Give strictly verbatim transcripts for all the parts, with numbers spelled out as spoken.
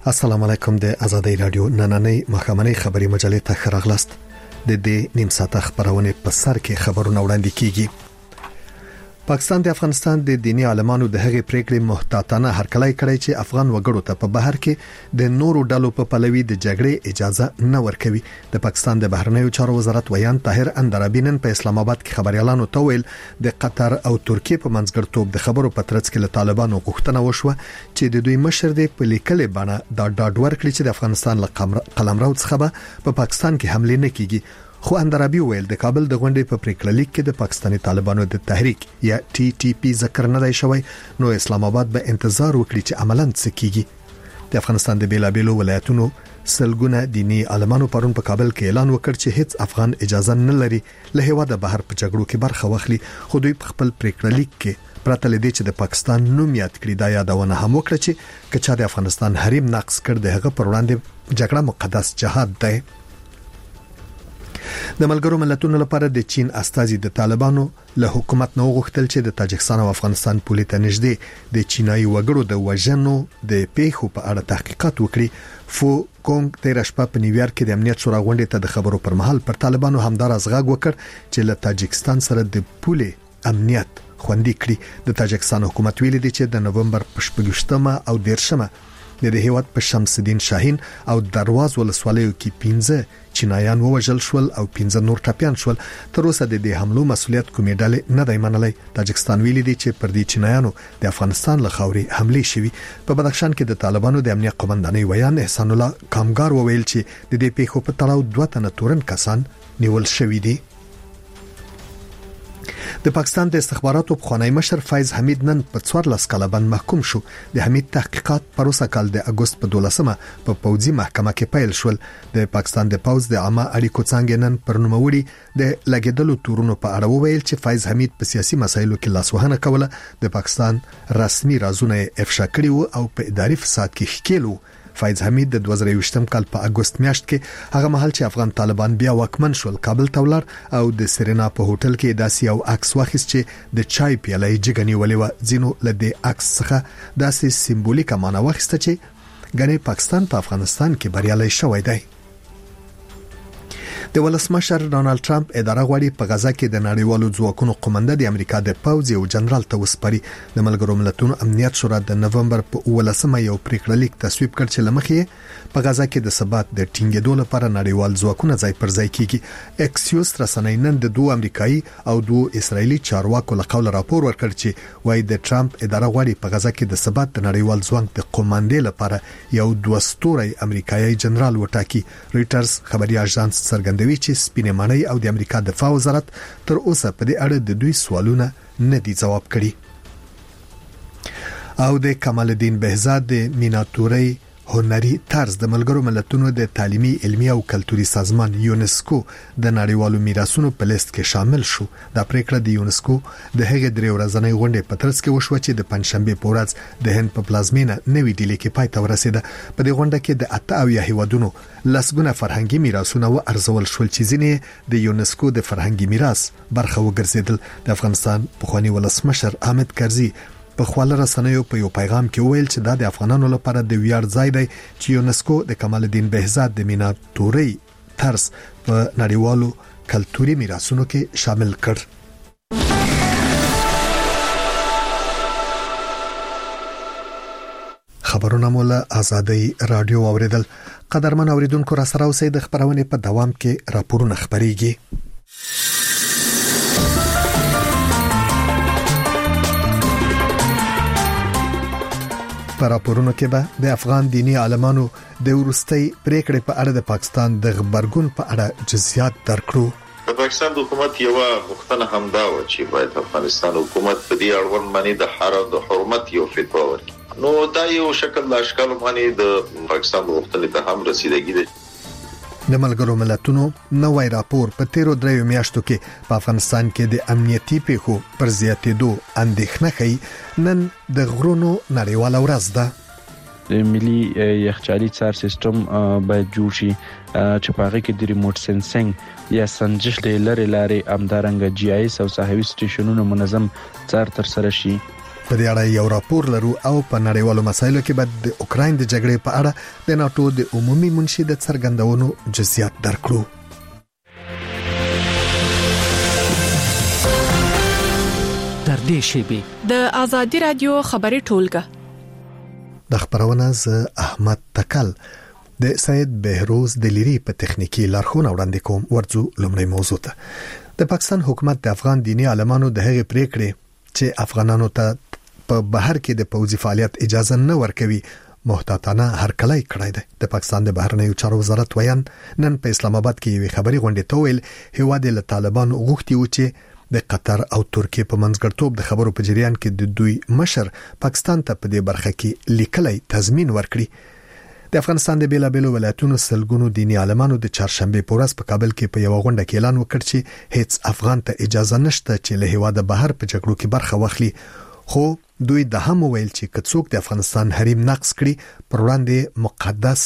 السلام علیکم د آزادۍ رادیو نننۍ مخامنۍ خبري مجلې ته خراغلاست د دې نیم ساعته خبرونه په سر کې خبرونه وړاندې کیږي. پاکستان د افغانستان د دینی عالمانو د هغې پریکړې محتاطانه هرکلی کړی چې افغان وګړو ته په بهر کې د نورو ډلو په پلوي د جګړې اجازه نه ورکوي. د پاکستان د بهرنیو چارو وزارت ویان طاهر اندرابی نن په اسلام آباد کې خبريالانو ته ویل د قطر او ترکیه په منځګړتوب د خبرو په ترڅ کې له طالبانو غوښتنه وشوه چې د دوی مشر د په لیکلې بڼه دا ډاډ ورکړي چې د افغانستان له قلمرو څخه په پاکستان کې حمله نه کیږي. خو اندرابی ویل د کابل د غونډې په پریکړه لیک کې د پاکستاني طالبانو د تحریک یا ټي ټي پی ذکر نه دی شوی، نو اسلام آباد به انتظار وکړي چې عملاً څه کیږي. د افغانستان د بیلابیلو ولایتونو سلګونه دینی عالمانو پرون په کابل کې اعلان وکړ چې هیڅ افغان اجازه نه لري له هیواده بهر په جګړو کې برخه واخلي، خو دوی په خپل پریکړه لیک کې پرته لدی چې د پاکستان نوم یاد کړی دا یادونه هم وکړه چې کچا د افغانستان حریم نقض کړ د هغه پر وړاندې جګړه مقدس جهاد دی. د ملګرو ملتونو لپاره د چین استازي د طالبانو له حکومت نو غوښتل چې د تاجکستان او افغانستان پولې ته نږدې د چینایي وګړو د وژنو د پیښو په اړه تحقیقات وکړي. فو کونګ د رشپا په نیویارک کې د امنیت شورا غونډې ته د خبرو پر مهال پر طالبانو همدار ازغاګ وکړ چې له تاجکستان سره د پولې امنیت خوندي کړي. د تاجکستان حکومت ویلي دی چې د نوومبر په شپږشتمه او دیرشمه د هیواد په شمس الدین شاهین او درواز ولسوالیو کې پنځه چینایان ووژل شول او پنځه نور ټپيان شول. تر اوسه د دې حملو مسولیت کومې ډلې نه دی منلای. تاجکستان ویلي دی چې پر دې چینایانو د افغانستان له خاورې حمله شوي. په بدخشان کې د طالبانو د امنیت قومندانۍ ویان احسان الله کامګار وویل چې د دې پیښو په تړاو دوه تنه تورن کسان نیول شوي دي. د پاکستان د استخباراتو پخوانی مشر فیض حمید نن په څوارلس کاله باندې محکوم شو. د حمید تحقیقات پروسه کال د اگست په دولسمه په پوځي محکمه کې پیل شول. د پاکستان د پوځ د عامه اړیکو څنګه نن پر نوموړي د لګیدلو تورونو په اړه وویل چې فیض حمید په سیاسي مسایلو کې لاسوهنه کوله، د پاکستان رسمي رازونه افشا کړي او په اداري فساد کې ښکیلو. فیض حمید د دوه زره یوویشتم کال په اگست میاشت کې هغه مهال چې افغان طالبان بیا واکمن شول کابل ته ولاړ او د سرینا په هوټل کې داسې یو عکس واخیست چې د چای پیاله یې جګنی ولې و. ځینو له دې عکس څخه داسې سمبولیک معنی واخیسته چې ګنې پاکستان په افغانستان کې بریالي شوی دی. د ولسمشر ډونالد ټرمپ اداره غواړي په غزا کې د نړیوالو ځواکونو قومنده د امریکا د پوځ یو جنرال ته وسپاري. د ملګرو ملتونو امنیت شورا د نوومبر په اوولسمه یو پریکړه لیک تصویب کړ چې لمخې په غزا کې د ثبات د ټینګېدو لپاره نړیوال ځواکونه ځای پر ځای کیږي. اکسیوس رسنۍ نن د دوه امریکایي او دوه اسرایلی چارواکو له قوله راپور ورکړ چې وايي د ټرمپ اداره غواړي په غزا کې د ثبات د نړیوال ځواک د قوماندې لپاره یو دوه ستوري امریکایي جنرال وټاکي. رويټرز خبري اژانس څرګند دوی چې سپینې ماڼۍ او د امریکا دفاع وزارت تر اوسه په دې اړه د دوی سوالونه نه دي جواب کړي. او د کمال الدین بهزاد د میناتوري هنري طرز د ملګرو ملتونو د تعلیمي علمي او کلتوري سازمان یونسکو د نړیوالو میراثونو په لیست کې شامل شو. دا پریکړه د یونسکو د هغې درې ورځنۍ غونډې په ترڅ کې وشوه چې د پنځشنبه په ورځ د هند په پلازمینه نوې ډیلي کې پای ته ورسېده. په دې غونډه کې د اته اویا هیوادونو لسګونه فرهنګي میراثونه و ارزول شول چې ځینې د یونسکو د فرهنګي میراث برخه وګرځیدل. د افغانستان پخوانی ولسمشر حامد کرزي په خپل رسنیو په یو پیغام کې ویل چې دا د افغانانو لپاره د ویاړ ځای دی چې یونسکو د کمال الدین بهزاد د میناتوري طرز په نړیوالو کلتوري میراثونو کې شامل کړ. خبرونه مولا آزادۍ رادیو اوریدل. قدرمن اوریدونکو را سره اوسئ. د خبرونه په دوام کې راپورونه خبريږي. په راپورونو کې به د افغان دینی عالمانو د ورستۍ پریکړې په اړه د پاکستان د خبرګون په اړه جزئیات درکړو. د پاکستان حکومت یو غوښتنه همدا و چې باید افغانستان حکومت په دې اړوند باندې د حرم د حرمت یو فتوا ورکړي. نو دا یو شکل د اشکال باندې د پاکستان غوښتنې ته هم رسیدګي ده. د ملګرو ملتونو نوې راپور په تیرو دریو میاشتو کې په افغانستان کې د امنیتي پیښو پر زیاتېدو اندېښنه کوي. نن د غرونو نړیواله ورځ ده. د ملي یخچالي څار سیستم باید جوړ شي چې په هغه کې د ریموټ سنسینګ یا سنجش د لارې لارې امدارنګ جی آی اس او صحوي سټیشنونو منظم څار تر سره شي. په دې اړه یو راپور لرو او په نړیوالو مسایلو کې به د اوکراین د جګړې په اړه د ناتو د عمومي منشي د څرګندونو جزئیات درکړو. در دې شیبه د آزادی رادیو خبري ټولګه د خبرونه ز احمد تکل د سید بهروز دلیری په تخنیکی لارښوونه وړاندې کوم. ورځو لومړی موضوع ته د پاکستان حکومت د افغان دینی عالمانو د هغې پریکړې چې افغانانو ته په بهر کې د پوځي فعالیت اجازه نه ورکوي محتاطانه هرکلی کړی دی. د پاکستان د بهرنیو چارو وزارت ویان نن په اسلام آباد کې یوې خبري غونډې ته ویل هیواد له طالبان غوښتي و چې د قطر او ترکیه په منځګړتوب د خبرو په جریان کې د دوی مشر پاکستان ته په دې برخه کې لیکلي تضمین ورکړي. د افغانستان د بیلابېلو ولایتونو سلګونو دینی عالمانو د چهارشنبه په ورځ په کابل کې په یو غونډه کې اعلان وکړ چې هیڅ افغان ته اجازه نشته چې له هیواد بهر په جګړو کې برخه واخلي. خو دوی د هم ویل چې کڅوک د افغانستان حریم نقض کړي پر وړاندې مقدس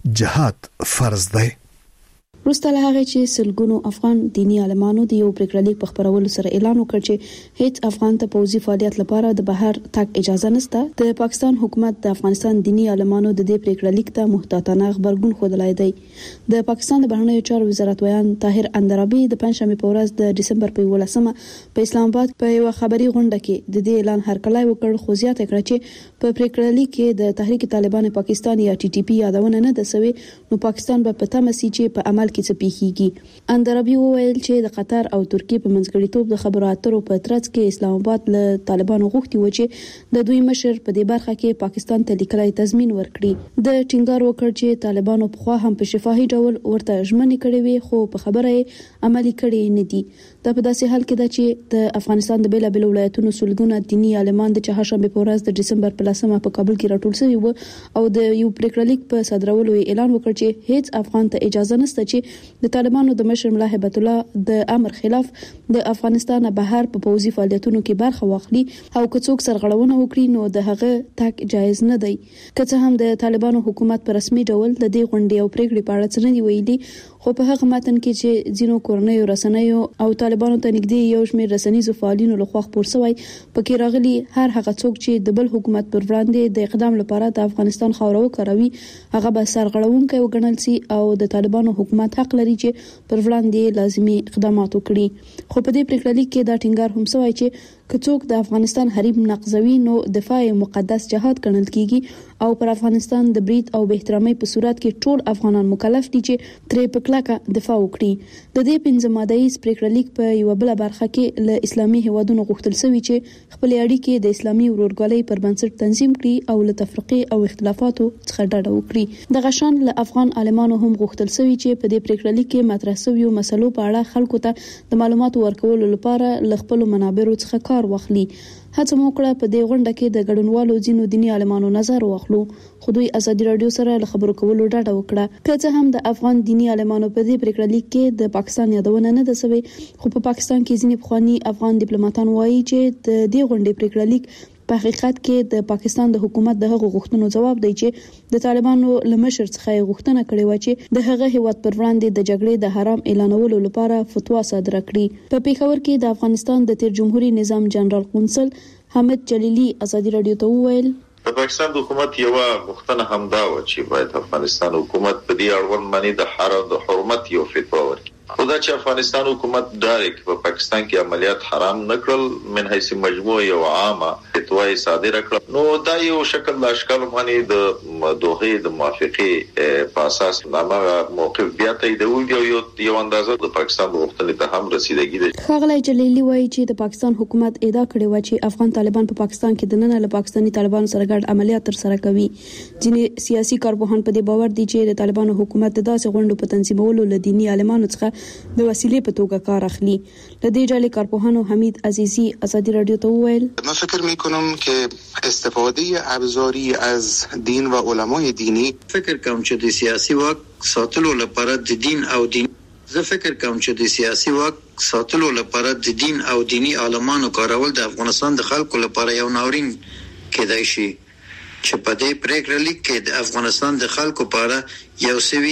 جهاد فرض دی. وروسته له هغه چې سلګونو افغان دینی عالمانو د یو پریکړلیک په خبرولو سره اعلان وکړ چې هیڅ افغان ته پوځي فعالیت لپاره د بهر تګ اجازه نشته، د پاکستان حکومت د افغانستان دینی عالمانو د دې پریکړلیک ته محتاطانه خبرګون خوده دی. د پاکستان د بهرنیو چارو وزارت ویان طاهر اندرابي د پنځشنبه په ورځ د دسمبر په ولسمه په اسلام آباد په یو خبري غونډه کې د دې اعلان هرکلی وکړ، خو زیاته کړه چې په پریکړلیک کې د تحریک طالبان پاکستان یا ټي ټي پی یادونه نه ده سوي، نو پاکستان به په تمسي چې په عمل کې څه پیښیږي. اندرابي وویل چې د قطر او ترکیه په منځګړیتوب د خبرو اترو په ترڅ کې اسلام آباد له طالبانو غوښتي و چې د دوی مشر په دې برخه کې پاکستان ته لیکلای تضمین ورکړي. د ټینګار وکړ چې طالبانو په خوا هم په شفاهي ډول ورته ژمنې کړې وي، خو په خبره یې عملي کړې نه دي. دا په داسې حال کې ده چې د افغانستان د بیلابېلو ولایتونو سلګونه دینی عالمان د چهارشنبه په ورځ د دسمبر په لسمه په کابل کې راټول شوي وو او د یو پریکړلیک په صادرولو اعلان وکړ چې هیڅ افغان ته اجازه نشته چې د طالبانو د مشر ملا هیبت الله د امر خلاف د افغانستان بهر په پوځي فعالیتونو کې برخه واخلي او که څوک سرغړونه وکړي نو د هغه تک جایز نه دی. که څه هم د طالبانو حکومت په رسمي ډول د دې غونډې او پریکړې په اړه څه نه دی ویلي، خو په هغه متن کې چې ځینو کورنیو رسنیو او طالبانو ته نږدې یو شمېر رسنیزو فعالینو لخوا خپور شوی پکې راغلي هر هغه څوک چې د بل حکومت پر وړاندې د اقدام لپاره د افغانستان خاوره وکاروي هغه به سرغړونکی وګڼل شي او د طالبانو حکومت حق لري چې پر وړاندې لازمي اقدامات وکړي. خو په دې پریکړلیک کې دا ټینګار هم شوی چې که څوک د افغانستان حریم نقضوي نو دفاع مقدس جهاد ګڼل کیږي او پر افغانستان د برید او بهترامۍ په صورت کې ټول افغانان مکلف دي چې ترې په کلکه دفاع وکړي. د دې پنځه ماده‌یز پریکړلیک په یو بل برخه کې له اسلامي هیوادونو غوښتل شوی چې خپل اړیکې د اسلامي ورورګلوۍ پر بنسټ تنظیم کړي او له تفرقې او اختلافاتو څخه ډډه وکړي. د غشان له افغان عالمانو هم غوښتل شوی چې په دې پریکړلیک کې مطرح شویو مسلو په اړه خلکو ته د معلوماتو ورکولو لپاره له خپل منابرو څخه کار واخلي. هڅه مو کړه په دې غونډه کې د ګډونوالو ځینو دینی عالمانو نظر واخلو، خو دوی ازادي رادیو سره له خبرو کولو ډډه وکړه. که څه هم د افغان دینی عالمانو په دې پریکړلیک کې د پاکستان یادونه نه ده شوې، خو په پاکستان کې ځینې پخواني افغان ډیپلوماټان وایي چې د دې غونډې پریکړلیک په حقیقت کې د پاکستان د حکومت د هغو غوښتنو جواب دی چې د طالبانو له مشر څخه غوښتنه کړې و چې د هغه هیواد پر وړاندې د جګړې د حرام اعلانولو لپاره فتوا صادره کړي. په پیښور کې د افغانستان د تیر جمهوریت نظام جنرال قونسل حامد جلیلی ازادي رادیو ته وویل د پاکستان د حکومت یو غوښتنه هم دا و چې باید افغانستان حکومت په دې اړوند باندې د حرام د حرمت یو فتوا ورکړي. خدا چې افغانستان حکومت ډایرکټ په پاکستان کې عملیات حرام نکړل من حیث مجموعه یو عامه فتوا صادره کړه، نو دا یو شکل د اشکال باندې د دوه د موافقه په اساس نامه موقف بیا ته دی یو یو اندازه د پاکستان غوښتنې ته هم رسیدګي ده. خغلی جلیلی وایي چې د پاکستان حکومت ادعا کړې و چې افغان طالبان په پاکستان کې د نن له پاکستاني طالبانو سره ګډ عملیات تر سره کوي. ځینې سیاسي کارپوهان په دې باور دي چې د طالبانو حکومت د داسې غونډو په تنظیمولو له دینی عالمانو څخه د وسیلې په توګه کار اخلي. له دې ډلې کارپوهانو حمید عزیزی ازادي رادیو ته وویل من فکر میکنم که استفاده ابزاری از دین و علمای دینی فکر کوم چې د سیاسي واک ساتلو لپاره د دین او دین زه فکر کوم چې د سیاسي واک ساتلو لپاره د دین او دینی عالمانو کارول د افغانستان د خلکو لپاره یو ناورین کېدای شي چې په دې پریکړلیک کې د افغانستان د خلکو لپاره یو سوي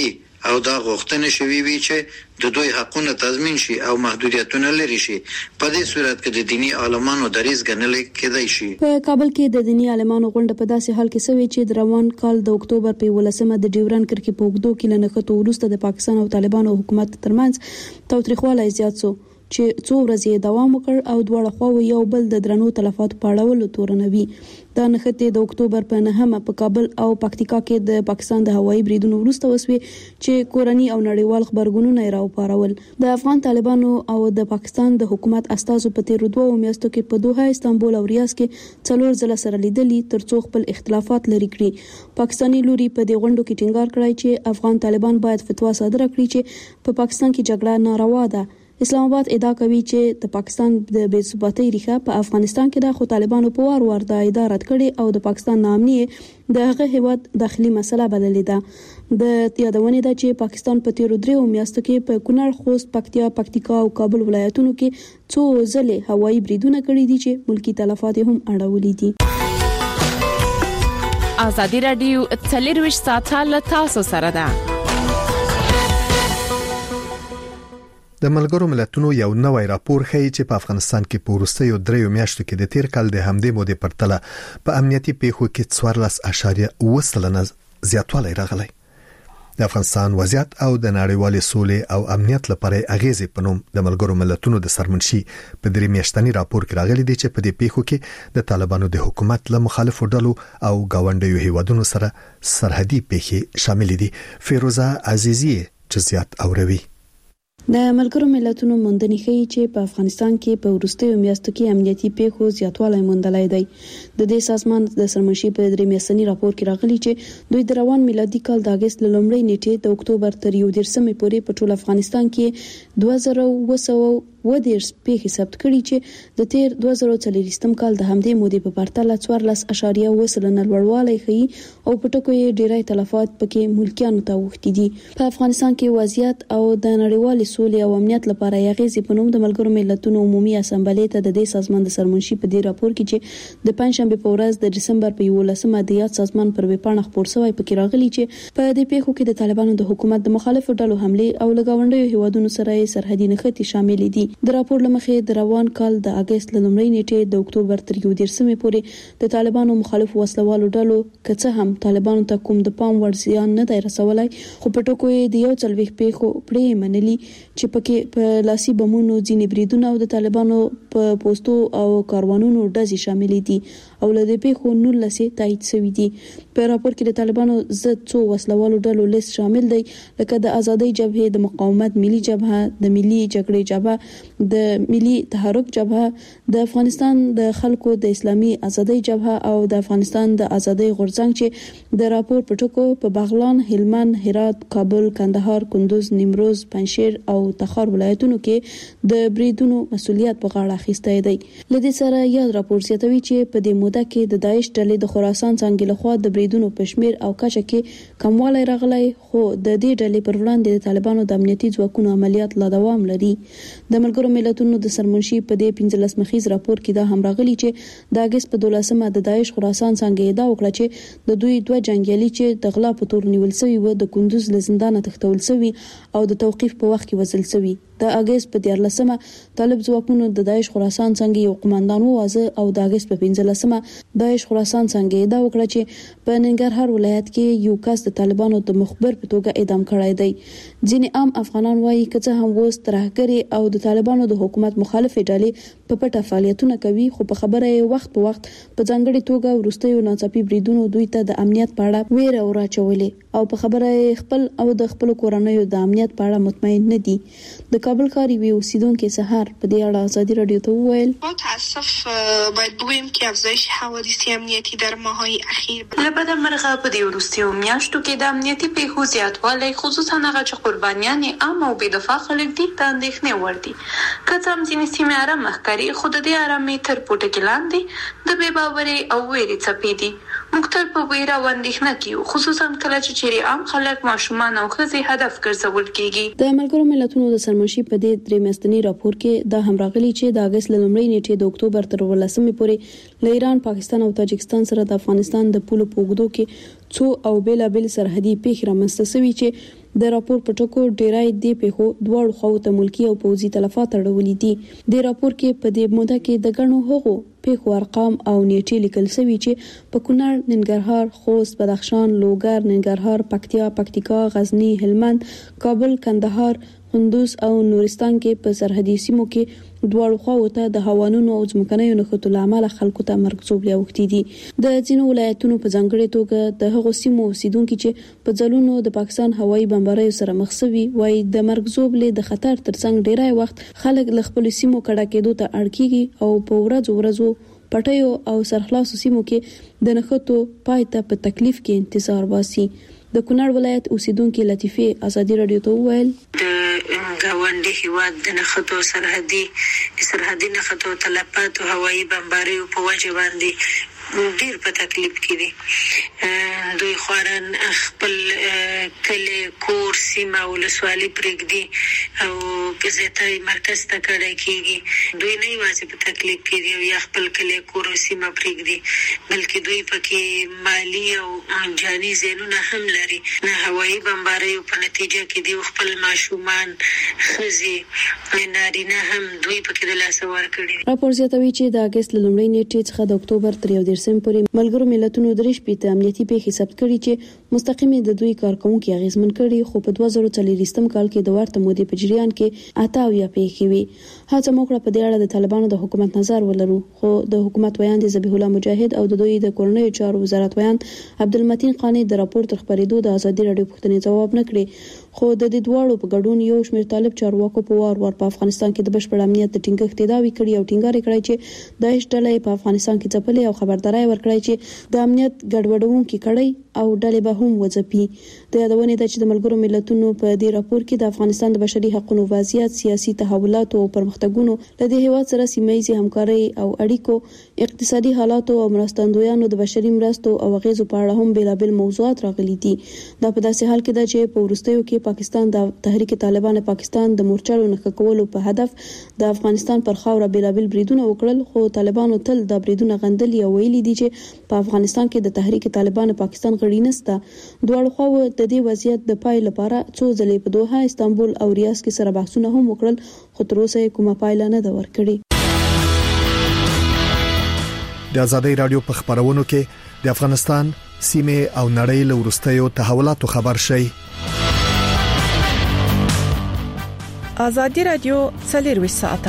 او دا غوښتنه شوی وي چې د دوی حقونه تضمین شي او محدودیتونه لري شي. په دې صورت کې د دینی عالمانو دریځ ګڼل کېدای شي. په کابل کې د دینی عالمانو غونډه په داسې حال کې شوې چې د روان کال د اکتوبر په ولسمه د ډیورن کرکې په وګړو کې لنخته وروسته د پاکستان او طالبانو حکومت ترمنځ تاوتریخوالی زیات شو چې څو ورځې دوام وکړ او دواړه خواوې یو بل د درنو تلفاتو په اړولو تورنوي. دا نښتې د اکتوبر په نهمه په کابل او پکتیکا کې د پاکستان د هوایي بریدونو وروسته وسوي چې کورنی او نړیوال خبرګونونه یې راوپارول. د افغان طالبانو او د پاکستان د حکومت استازو په تیر دوه میاشتو کې په دوحه، استانبول او ریاض کې څلور ځله سره لیدلي ترڅو خپل اختلافات لري کړي. پاکستاني لوري په دې غونډو کې ټینګار کړی چې افغان طالبان باید فتوا صادره کړي چې په پاکستان کې جګړه ناروا ده. اسلام آباد ادعا کوي چې د پاکستان د بې ثباتۍ ریښه په افغانستان کې ده، خو طالبانو په وار وار د ادعا رد کړي او د پاکستان نامني د هغه هیواد داخلي مسله بللې ده. د یادونه ده چې پاکستان په تیر دریو میاشتو کې په کونړ، خوست، پکتیا، پکتیکا او کابل ولایتونو کې څو ځله هوایي بریدونه کړي دي چې ملکی تلفات هم اړولې دي. ازادي رادیو څلرویشت ساعته له تاسو سره ده. د ملګرو ملتونو یو نوی راپور ښیي چې په افغانستان کې په وروستیو دریو میاشتو کې د تیر کال د همدې مودې پرتله په امنیتي پیښو کې څوارلس اعشاریه اووه سلنه زیاتوالی راغلی. د افغانستان وضعیت او د نړیوالې سولې او امنیت لپاره اغیزې په نوم د ملګرو ملتونو د سرمنشي په درې میاشتني راپور کې راغلي دي چې په دې پیښو کې د طالبانو د حکومت له مخالفو ډلو او گاونډیو هیوادونو سره سرحدي پیښې شامل دي. فیروزه عزیزی چې زیات اوروي. د ملګرو ملتونو موندنې ښیي چې په افغانستان کې په وروستیو میاشتو کې امنیتي پیښو زیاتوالی موندلی دی. د دې سازمان د سرمنشي په درې میاشتني راپور کې راغلي چې دوی د روان میلادي کال د اگست له لومړۍ نیټې د اکتوبر تر یو دېرشمې پورې په ټول افغانستان کې دوه زره اووه سوه اووه دېرش پیښې ثبت کړي چې د تیر دوه زره څلوېښتم کال د همدې مودې په پرتله څوارلس اعشاریه اووه سلنه لوړوالی ښیي او په ټکو یې ډیری تلفات پکې ملکیانو ته اوښتي دي. په افغانستان کې وضعیت او د نړیوالې سولې او امنیت لپاره اغیزې په نوم د ملګرو ملتونو عمومي اسامبلې ته د دې سازمان د سرمنشي په دې راپور کې چې د پنځشنبه په ورځ د دسمبر په یولسمه د یاد سازمان پر ویبپاڼه خپور شوی پکې راغلي چې په دې پیښو کې د طالبانو د حکومت د مخالفو ډلو حمله او لګاونډیو هیوادونو سره سرحدي نښتې شامل دي. د راپور لمخې د روان کال د اگست له لومړۍ نیټې د اکتوبر تر یو دېرشمې پورې د طالبانو مخالفو وسلوالو ډلو که څه هم طالبانو ته کوم د پام وړ زیان نه دی رسولی، خو په ټکو یې د یو څلوېښت پیښو پړې منلي چې پکې په لاسي بمونو ځینې بریدونه او د طالبانو په پوستو او کاروانونو ډزې شاملې دي او له دې پیښو نولس تایید شوي دي. په راپور کې د طالبانو ضد څو وسلوالو ډلو لیست شامل دی لکه د آزادۍ جبهې، د مقاومت ملي جبهه، د ملي جګړې جبهه، د ملي تحرک جبهه، د افغانستان د خلکو د اسلامي آزادۍ جبهه او د افغانستان د آزادۍ غورځنګ چې د راپور په ټکو په بغلان، هلمند، هرات، کابل، کندهار، کندوز، نیمروز، پنجشیر او تخار ولایتونو کې د بریدونو مسولیت په غاړه اخیستی دی. له دې سره یاد راپور زیاتوي چې په دې موده کې د داعش ډلې د خراسان څنګه لخوا د بریدونو په شمیر او کچه کې کموالی راغلی، خو د دې ډلې پر وړاندې د طالبانو د امنیتي ځواکونو عملیات لا دوام لري. د ملګرو ملتونو د سرمنشي په دې پنځلس مخیز راپور کې دا هم راغلی چې د اگست په دولسمه د داعش خراسان څنګه ادعا وکړه چې د دوی دوه جنگیالي چې د غلا په تور نیول شوي و د کندوز له زندانه تښتول شوي او د توقیف په وخت کې وژل شوي. د اگست په دیارلسمه طالب ځواکونو د داعش خراسان څنګه یو قومندان ووازه او د اگست په پنځلسمه داعش خراسان څنګه ادعا وکړه چې په ننګرهار ولایت کې یو کس د طالبانو د مخبر په توګه اعدام کړی دی. ځینې عام افغانان وایي که څه هم اوس ترهګري او د طالبانو د حکومت مخالفې ډلې په پټه فعالیتونه کوي، خو په خبره یې وخت په وخت په ځانګړي توګه وروستیو ناڅاپي بریدونو دوی ته د امنیت په اړه ویره وراچولې او په خبره یې خپل او د خپل کورنیو د امنیت په اړه مطمئن نه دي. د کابل کاری وی اوسیدونکو سحر په دې اړه ازادي رادیو ته وویل: متاسف باید بگویم که افزایش حوادث امنیتی در ماه‌های اخیر لبد مرغه په دې وروستیو میاشتو کې د امنیتي پیښو زیاتوالی، خصوصا هغه چې قربانیان عام او بې دفاع خلک دي، د اندېښنې وړ دي. که څه هم ځینې سیمې ارامه ښکاري، خو د دې ارامۍ تر پوټکي لاندې د بې باورۍ او ویرې څپې دي. موږ تل په ویره او اندېښنه کې یو، خصوصا کله چې چیرې عام خلک، ماشومان او ښځې هدف ګرځول کېږي. د ملګرو ملتونو د سرمنشي په دې درې میاشتني راپور کې دا هم راغلي چې د اگست له لومړۍ نیټې د اکتوبر تر ولسمې پورې له ایران، پاکستان او تاجکستان سره د افغانستان د پولو په اوږدو کې څو او بیلابیل سرحدي پیښې رامنځته شوي چې د راپور په ټکو ډیرای دی په دوړ خو ته ملکی او پوزي تلفات اړولې دي د راپور کې په دې موده کې د غنو هغو په ارقام او نیټې لیکل شوی چې په کونړ، ننګرهار، خوست، بدخشان، لوګر، ننګرهار، پکتیا، پکتیکا، غزنی، هلمند، کابل، کندهار، کندوز او نورستان کې په سرحدي سیمو کې دواړو خواو ته د هوانونو او ځمکنیو نښتو لامل خلکو ته مرګ وختي دي. د ځینو ولایتونو په ځانګړي توګه د هغو سیمو اوسیدونکو چې په ځلونو د پاکستان هوایي بمباریو سره مخ شوي وای د مرګ زوبلې د خطر ترڅنګ ډیرای وخت خلک له خپل سیمو کډه کېدو ته اړ کیږي او په ورځو ورځو پټیو او سرخلاصو سیمو کې د نښتو پای ته په تکلیف کې انتظار واسي. د کونړ ولایت اوسیدونکو لطیفه ازادي رادیو ته وویل د گاونډي هیواد د نښتو سرحدي سرحدي نښتو تلفات او هوایي بمباریو په وجه باندې ډیر په تکلیف کې دي. دوی خورن خپل کله کور سیمه ولسوالي پرېږدي او کزته مرکز ته کډه کیږي. دوی نه واځي په تکلیف کې دي یا خپل کله کور سیمه پرېږدي بلکې دوی پکې مالی او جاني زینونه هم لري. نه هوایي بمباریو په نتیجه کې دي خپل ماشومان خزي نارینه هم دوی پکې د لاس ورکړي. راپور زیاتوي چې د اگست لومړۍ نیټې څخه د اکتوبر تر یو دیرشم پورې ملګرو ملتونو درې شپې امنیتي پیښې ثبت کړي چې مستقیمه د دوی کارکونکو اغیزمن کړي خو په دوه زره څلورویشتم کال کې د ورته مودې په جریان کې اتاویا پیښې وي. هڅه موکړه په دې اړه د طالبانو د حکومت نظر ولرو خو د حکومت ویان د ذبیح الله مجاهد او د دوی د کورنۍ چارو وزارت ویان عبدالمتین قانی د راپور تر خبرېدو د ازادي رادیو پوښتنې جواب نه کړي خو د دې دواړو په ګډون یو شمېر طالب چارواکو په وار وار په افغانستان کې د بشپړ امنیت د ټینګښت ادعاوې کړې او ټینګار کړی چې داعش ډلې په افغانستان کې ځپلې او خبرداري ورکړی چې د امنیت ګډوډونکو کړي او ډلې به هم وځپي. د یادونې د چې د ملګرو ملتونو په دې راپور کې د افغانستان د بشري حقوقو وضعیت، سیاسي تحولات او پرمختګونو د دې هیواد سره سیمه‌ایزي همکاري او اړیکو، اقتصادي حالات او مرستندویانو د بشري مرستو او غیزو په اړه هم بېلابېل موضوعات راغلي دي. دا په داسې حال کې ده چې په وروستیو کې پاکستان د تحریک طالبان پاکستان د مورچلو نښه کولو په هدف د افغانستان پر خاوره بېلابېل بریدونه وکړل خو طالبانو تل د بریدونه غندلي او ویلي دي چې په افغانستان کې د تحریک طالبان پاکستان غړي نشته. دواړو خواو د دې وضعیت د پای لپاره څو ځلې په دوحه، استانبول او ریاض کې سره بحثونه هم وکړل خو تر اوسه کومه پایله نه ده ورکړې. د ازادي رادیو په خبرونو کې د افغانستان سیمه او نړۍ له وروستیو تحولاتو خبر شي. ازادي رادیو څلور ساعته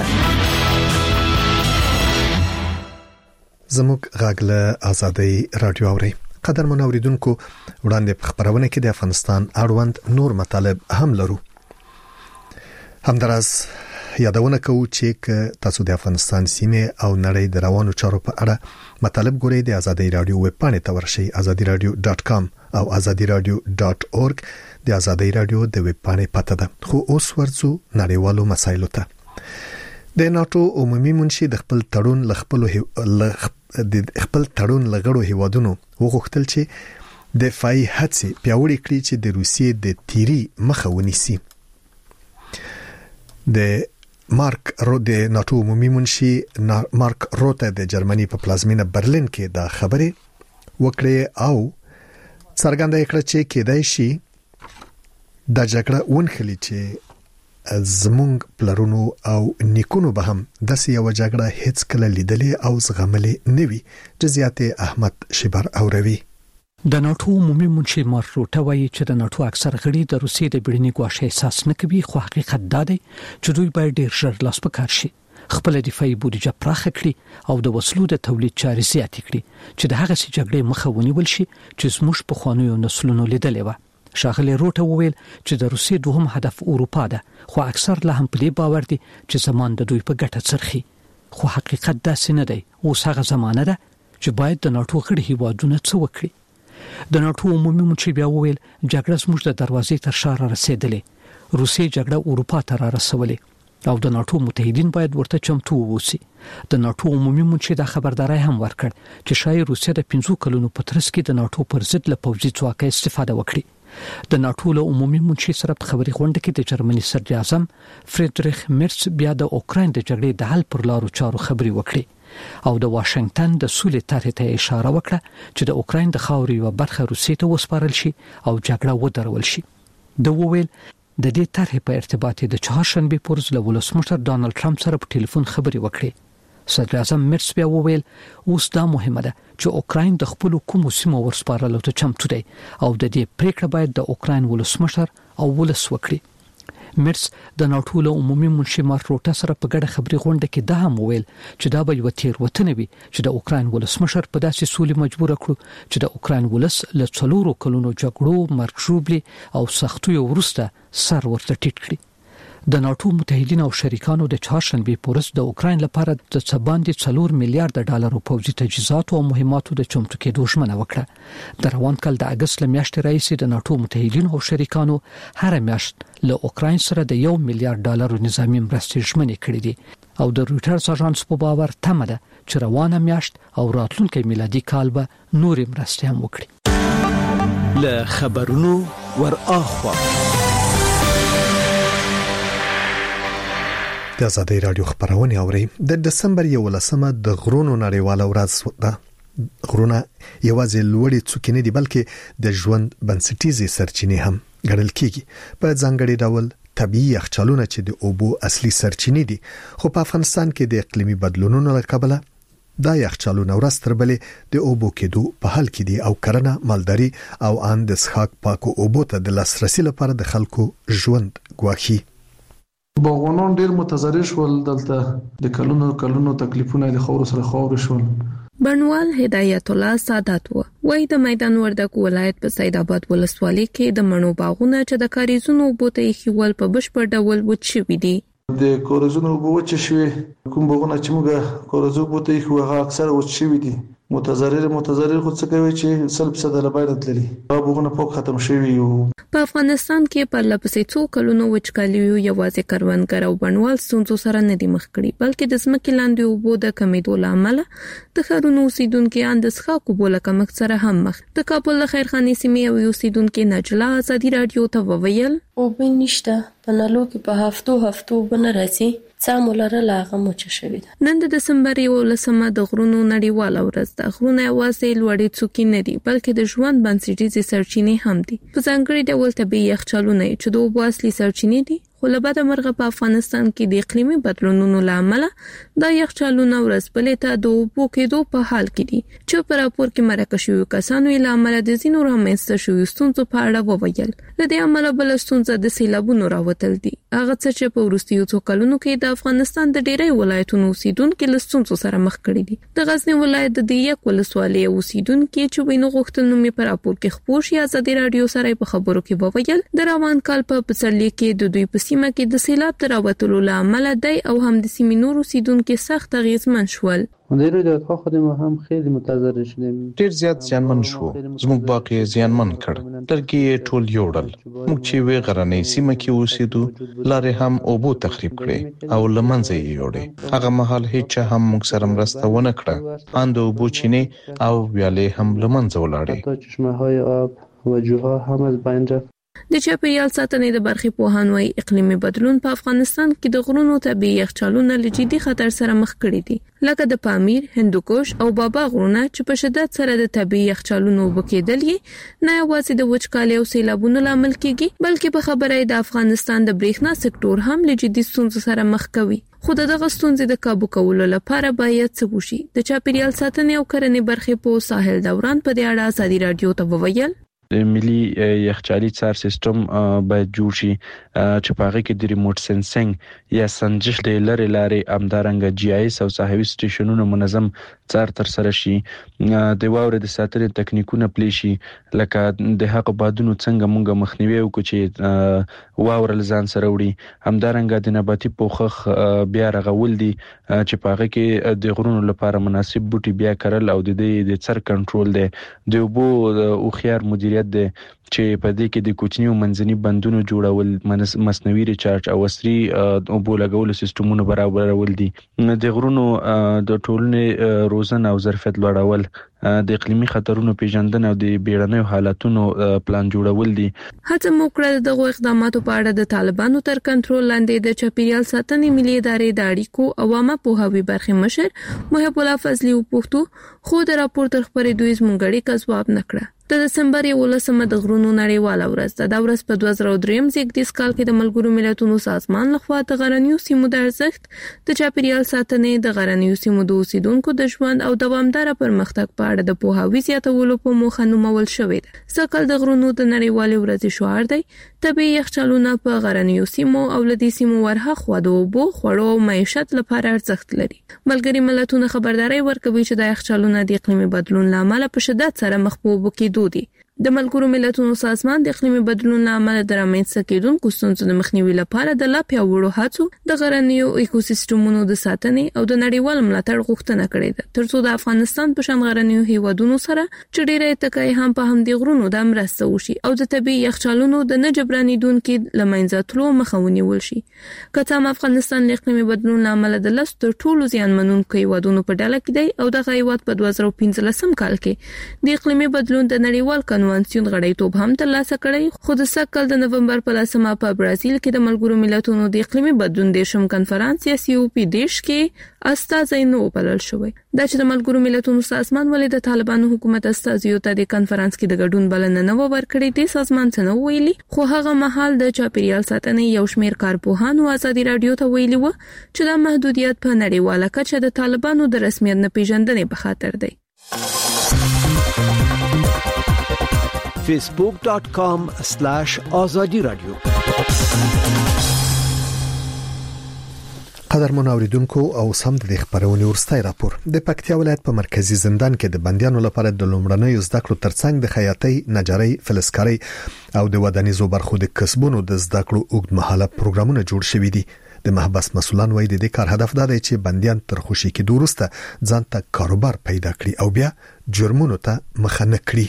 زموږ غاګله ازادي رادیو اوري. قدر منوریدونکو وړاندې په خبرونه کې د افغانستان اړوند نور مطالب هم لرو. همداراز یادونه کوو چې تاسو د افغانستان سیمه او نړۍ د روانو چارو په اړه مطالب ګورئ د ازادي رادیو ویب پاڼې ته ورشئ azadi radio dot com او azadi radio dot org د ازادي رادیو د ویب پاڼې پته ده. خو اوس ورڅو نړیوالو مسایلو ته. د ناتو عمومي منشي د خپل تړون لخپل د خپل تړون لغړو هیوادونو وغوښتل چې دفاعي هڅې پیاوړې کړي چې د روسیې د تیری مخه ونیسي. د مارک رو د ناتو عمومي منشي مارک روته د جرمني په پلازمینه برلین کې دا خبره وکړه او څرګنده کړه چې کېدای شي د جګړه ونخلي چې زمونږ پلرونو او نیکونو به هم د سیاو جګړه هیڅ کله لیدلې او زغملې نوي. جزئیات احمد شبر اوروي. د ناتو عمومي منشي مارک روته وایي چې د ناتو اکثر غړي د روسیې د بیړني ګواښ احساس نه کوي خو حقیقت دا دی چې دوی باید ډیر ژر لاس په کار شي، خپل دفاعي بودیجه پراخه کړي او د وسلو د تولید چارې زیاتې کړي چې د هغه سي جګړې مخه ونیول شي چې زموږ په خوانیو نسلونو لیدلې و. شاغلی روټه وویل چې د روسیې دوهم هدف اروپا ده خو اکثر لا هم په دې باور دي چې زمان د دوی په ګټه څرخي خو حقیقت داسې نه دی. اوس هغه زمانه ده چې باید د ناتو غړي هیوادونه څه وکړي. د ناتو عمومي منشي بیا وویل جګړه زموږ د دروازې تر شا را رسیدلې، روسیې جګړه اروپا ته را رسولې او د ناتو متحدین باید ورته چمتو ووسی. د ناتو عمومي منشي دا خبرداري هم ورکړ چې شاید روسیه د پنځو کلونو په ترڅ کې د ناتو پر ضد له پوځي ځواک استفاده وکړي. د ناتو له عمومي منشي سره په خبري غونډه کې د جرمني صدر اعظم فریدریخ مرز بیا د اوکراین د جګړې د حل پر لارو چارو خبري وکړي او د واشنگټن د سولې طرحې ته اشاره وکړه چې د اوکراین د خاورې یو برخه روسیې ته وسپارل شي او جګړه ودرول شي. د وویل د دې طرح په ارتباط د چهارشنبه پر ورځ له ولسمشر ډانلډ ټرمپ سره په ټلیفون خبرې وکړې. صدر اعظم مرس بیا وویل اوس دا مهمه ده چې اوکراین د خپل کوم سیمو ورسپارلو ته چمتو دی او د دې پریکړه باید د اوکراین ولسمشر او ولس وکړي. مرس د ناتو له عمومي منشي مارک روټه سره په ګډه خبري غونډه کې دا هم وویل چې دا به یو تیر وطن وي چې د اوکراین ولسمشر په داسې سولې مجبور کړو چې د اوکراین ولس له څلورو کلونو جګړو مرګ ژوبلي او سختیو وروسته سر ورته ټیټ کړي. د ناتو متحدین او شریکانو د چهارشنبه په ورځ د اوکراین لپاره د څباندې څلور میلیارډ ډالر پوځي تجهیزات او مهماتو د چمتو کېدو ژمنه وکړه. د روان کال د اگست لمیاشتې راځي د ناتو متحدین او شریکانو هر میاشت له اوکراین سره د یو میلیارډ ډالر نظامی مرستې ژمنې کړې دي او د رويټرز اژانس په باور تمه ده چې روانه میاشت او راتلونکي میلادي کال به نورې مرستې هم وکړي. له خبرونو ور اخوا د آزادۍ رادیو خبرونه اوري. د دسمبر یولسمه د غرونو نړیواله ورځ ده. غرونه یوازې لوړې څوکې نه دي بلکې د ژوند بنسټیزي سرچینې هم ګڼل کیږي. په ځانګړي ډول طبيعي یخچالونه چې د اوبو اصلي سرچینې دي خو په افغانستان کې د اقلیمي بدلونونو له کبله دا یخچالونه ورځ تر بلې د اوبو کېدو په حال کې دي او کرنه مالداري او ان د څښاک پاکو اوبو ته د لاسرسي لپاره د خلکو ژوند ګواښي. باغوانان ډیر متضرر شول. دلته د کلونو کلونو تکلیفونه د خور سره خور شول. بنوال هدایت الله سادات و وای د میدان وردګ ولایت په سید آباد ولسوالۍ کې د مڼو باغونه چې د کاریزونو بوته خېول په بشپړ ډول وچوي دي. د کاریزونو بوته شوی کوم باغونه چې موږ کاریزو بوته خېوه اکثر وچوي دي. متضرر متضرر خو څه کوي چې سلب صدر باید لري. باغونه پوک ختم شوی یو. په افغانستان کې پر لپسې څو کلونو وچکالي یوازې کروندګر او بڼوال ستونزو سره نه دي مخ کړي بلکې د ځمکې لاندې اوبو د کمیدو لامل د ښارونو اوسیدونکو اند څخه کوبله کمک سره هم مخ. د کابل خیرخاني سیمې او اوسیدونکو نجلا آزادي رادیو ته وویل او به نشته په نلو کې په هفتو هفتو بن راځي سامولره لاغه مچ شوی ده. نن د دسمبر یولسمه د غرونو نړیواله ورځ ده. غرونه یوازې لوړې څوکې نه دي بلکې د ژوند بنسټیزي سرچینې هم دي. په ځانګړي ډول طبيعي یخچالونه چې د اوبو اصلي سرچینې دي خو له بده مرغه په افغانستان کې د اقلیمي بدلونونو لامل دا یخچالونه ورځ بلې ته د اوبو کېدو په حال کې دي چې په راپور کې مرکه شوی کسانو یې لامل د زینو رامنځته شوی ستونزو په اړه وویل. د دې عمله بل ستونزه د سیلابونو راوتل دي. هغه څه چې په وروستیو څو کلونو کې د افغانستان د ډیری ولایتونو اوسیدونکو له ستونزو سره مخ کړي دي. د غزنی ولایت د دیک ولسوالۍ اوسیدونکو چې وینو غوښتنو می پر راپور کې خبر شي آزادي رادیو سره په خبرو کې وویل د روان کال په پسرلي کې د دوی په سیمه کې د سیلاب تر راوتلو لامل دی او هم د سیمې نور اوسیدونکو سخت اغیزمن شول. مدیر د خو ما هم خیلی متضرر شدیم. ډیر زیات زیانمن شو. زموږ باقي زیانمن کړ. لرګي ټول یوړل. موږ چې وی غرنۍ سیمه کې اوسېدو لارې هم اوبو تخریب کړې او لمنځه یې یوړې. هغه مهال هیڅ هم موږ سره مرسته ونه کړه. اند اوبو چینه او ویالې هم لمنځه ولاړې. حتی چشمه‌های آب و جوها هم از بین رفت. د چاپیریال ساتنې د برخې پوهان وايي اقلیمي بدلون په افغانستان کې د غرونو طبيعي یخچالونه له جدي خطر سره مخ کړي دي لکه د پامیر، هندوکش او بابا غرونه چې په شدت سره د طبيعي یخچالونو وبکیدل یې نه یوازې د وچکالۍ او سیلابونو لامل کیږي بلکې په خبره د افغانستان د برېښنا سکتور هم له جدي ستونزو سره مخ کوي. خو دغه ستونزې د کابو کولو لپاره باید څه وشي. د چاپیریال ساتنې او کرنې برخې په ساحل دوران په دې اړه آزادي رادیو ته وویل د ملي یخچالي څار سیستم باید جوړ شي چې په هغه کې د ریموټ سنسینګ یا سنجش د لارې لارې امدارنګ جی آی اس او صحوي سټیشنونو منظم څار تر سره شي. د واورې د ساتنې تکنیکونه پلی شي لکه د هغه بادونو څنګه مونږه مخنیوي وکړو چې واور لزان سره وړي. همدارنګ د نباتي پوخخ بیا رغول دي چې په هغه کې د غرونو لپاره مناسب بوټي بیا کرل او د دې د څر کنټرول دی. د اوبو او خيار مدیریت دی چې په دې کې د کوچنیو منځني بندونو جوړول مصنوعي ریچارج او عصري اوبو لګولو سیستمونو برابرول دي. د غرونو د ټولنې روزنه او ظرفیت لوړول، د اقلیمي خطرونو پیژندنه او د بیړنیو حالاتونو پلان جوړول دي. هڅه موکړه دغه اقداماتو په اړه د طالبانو تر کنټرول لاندې د چاپیریال ساتنې ملي ادارې د اړیکو عوامه پوهاوی برخې مشر محب الله فضلی وپوښتو خو د راپور تر خبرې دوی زمونږړي کا ځواب نکړه. د دسمبر یولسمه د غرونو نړیواله ورځ ده. دا ورځ په دوه زره درې زیږدیز کال کې د ملګرو ملتونو سازمان لخوا د غرنیو سیمو د ارزښت، د چاپیریال ساتنې، د غرنیو سیمو د اوسیدونکو د ژوند او دوامدار پرمختګ په اړه د پوهاوي زیاتولو په موخه نومول شوې ده. سږکال د غرونو د نړیوالې ورځې شعار دی طبیعي یخچالونه په غرنیو سیمو او لدې سیمو ورهاخوا د اوبو، خوړو او معیشت لپاره ارزښت لري. ملګري ملتونه خبرداري ورکوي چې د یخچالونه د اقلیمي بدلون لامل په شدت سره مخ په اوبو کې دودي. د ملګرو ملتونو سازمان د اقلیمي بدلون لامل د رامنځته کېدونکو ستونزو د مخنیوي لپاره د لا پیاوړو هڅو د غرنیو ایکوسیستمونو د ساتنې او د نړیوال ملاتړ غوښتنه کړې ده، ترڅو د افغانستان په شان غرنیو هیوادونو سره چې ډېرې تکای هم په همدې غرونو د مرسته وشي او د طبي یخچالونو د نه جبرانیدونکو لمنځه تلو مخه ونیول شي. که څه هم افغانستان د اقلیمي بدلون لامل د لس تر ټولو زیانمنونکو هیوادونو په ډله کې دی او د هیواد په دوه زره پنځلسم کال کې د اقلیمي بدلون د نړیوال کنوانسیون غړیتوب هم ترلاسه کړی. خو د سږکال د نومبر په لسمه په برازیل کې د ملګرو ملتونو د اقلیمي بدلون د شم کنفرانس یا سی او پی دیش کې استازي نو بلل شوی. دا چې د ملګرو ملتونو سازمان ولې د طالبانو حکومت استازیو ته د کنفرانس کې د ګډون بلنه نه ورکړې دي، سازمان څه نه ویلي، خو هغه مهال د چاپیریال ساتنې یو شمېر کارپوهانو ازادي رادیو ته ویلي و چې دا محدودیت په نړیواله کچه د طالبانو د رسمیت نه پیژندنې په خاطر دی. facebook dot com slash azadi radio. قدرمن اوریدونکو او سم د خبرونې ورستای راپور د پکتیا ولایت په مرکزی زندان کې د بندیانو لپاره د لومړنیو زده کړو ترڅنګ د خیاطۍ، نجارۍ، فلزکارۍ او د ودانیزو برخو د کسبونو د زده کړو اوږدمهاله پروګرامونه جوړ شوي دي. د محبس مسولان وایي د دې کار هدف دا دی چې بندیان تر خوشي کېدو وروسته ځان ته کاروبار پیدا کړي او بیا جرمونو ته مخه نه کړي.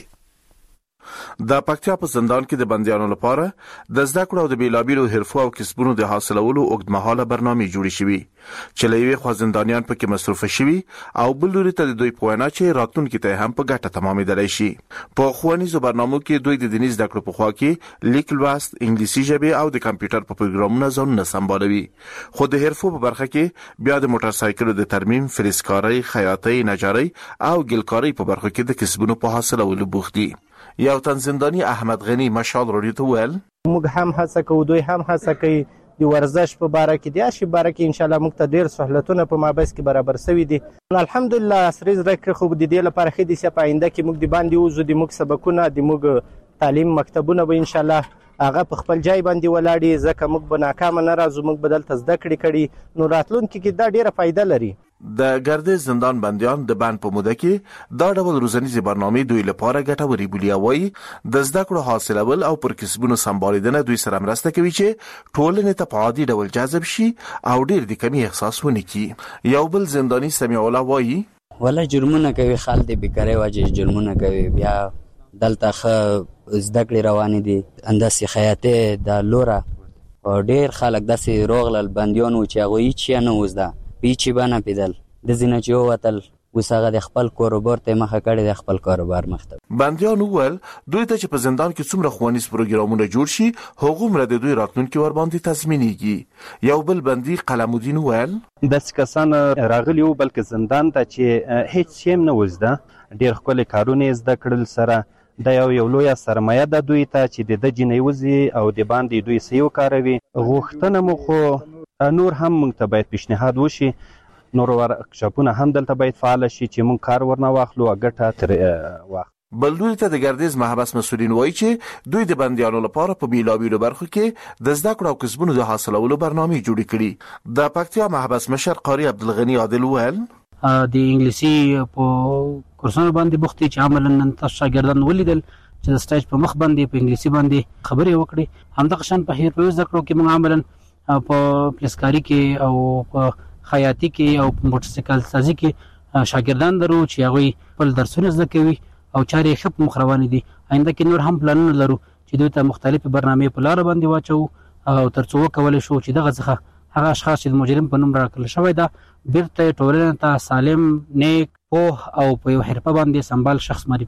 د پکتیا په زندان کې د بندیانو لپاره د زده کړو او د بیلابیلو حرفو او کسبونو د حاصلولو اوږدمهاله برنامې جوړې شوې چې له یوې خوا زندانیان پکې مصروف شوي او بل لوري ته د دوی په وینا چې راتلونکي ته هم په ګټه تمامېدلی شي. په ښوونیزو برنامو کې دوی د دیني زده کړو په خوا کې لیک، لوست، انګلیسي ژبې او د کمپیوټر په پروګرامونو ځانونه سمبالوي. خو د حرفو په برخه کې بیا د موټر سایکلو د ترمیم، فلزکارۍ، خیاطۍ، نجارۍ او ګلکارۍ په برخه کې د کسبونو په حاصلولو بوخت دي. یو تن زندانی احمد غنی مشال رادیو ته ویل موږ هم هڅه کوو، دوی هم هڅه کوي. د ورزش په باره کې د اشي باره کې ان شاء الله موږ ته ډیر سہولتونه په مابس کې برابر شوي دي. الحمدلله عصري زده کړې خو د دې لپاره خې دي چې په آینده کې موږ د باندې وزو د موږ سبقونه د موږ تعلیم مکتبونه به ان شاء الله هغه په خپل ځای باندې ولاړی، ځکه موږ به ناکام نه راځو، موږ بدل تزده کړې کړي نو راتلونکي کې دا ډیره فائدہ لري. د ګردې زندان بندیان د بند په موده کې دا ډول روزنیزې برنامې دوی لپاره ګټورې بولي او وایي د زده کړو حاصلول او پر کسبونو سمبالیدنه دوی سره مرسته کوي چې ټولنې ته په عادي ډول جذب شي او ډیر د کمی احساس ونه کړي. یو بل زندانی سمیع الله وایي ولا جرمونه کوي، خال دې بیکاري واجه جرمونه کوي، بیا دلته خ زده کړې روانې دي انداسې خیاطۍ د لوره او ډیر خلک داسې روغلل بندیانو چې هغوی هیڅ نه وزده پیچی باندې پیدل د زینه چې وتل وسغه د خپل کاروبار ته مخه کړی د خپل کاروبار مخته. بندیان ول دوی ته چې په زندان کې څومره ښوونیز پروګرامونه جوړ شي هغه مر د دوی راتلونکي ور باندې تضمینېږي. یو بل بندي قلمودین ول د کسان راغلی او بلکې زندان ته چې هیڅ شیم نه وزده ډیر خپل کارونه زده کړل سره د یو یو لوی سرمایه د دوی ته چې د جنیوزي او د باندې دوی سیو کاروي. غوښتنه مو خو نور هم موږ ته باید پیشنهاد وشي، نور ورکشاپونه هم دلته باید فعال شي چې موږ کار ورنه واخلو او ګټه تر واخلو. بل دوی ته د ګردیز محبس مسؤلین وایي چې دوی د بندیانو لپاره په بیلابیلو برخو کې د زده کړو او کسبونو د حاصلولو برنامې جوړې کړي. د پکتیا محبس مشر قاری عبدالغنی عادل ویل د انګلیسي په کورسونو باندې بوختي چې عملاً نن تاسو شاګردان ولیدل چې د سټیج په مخ باندې په انګلیسي باندې خبرې وکړي. همدغه شان په هیر په زده کړو کې موږ عملاً په پلسکاری کې او په خیاطۍ کې او په موټر سایکل سازي کې شاګردان درو چې هغه خپل درسونه زده کوي او چارې خپ مخ روانې دي. آینده کې نور هم پلانونه لرو چې دوی ته مختلفې برنامې په لار باندې واچو او ترڅو وکولای شو چې دغه څخه هغه اشخاص چې مجرم په نوم راکړل شوی دا بیرته ټولنې ته سالم، نیک، پوه او په یو حرفه باندې سمبال شخص معرفي.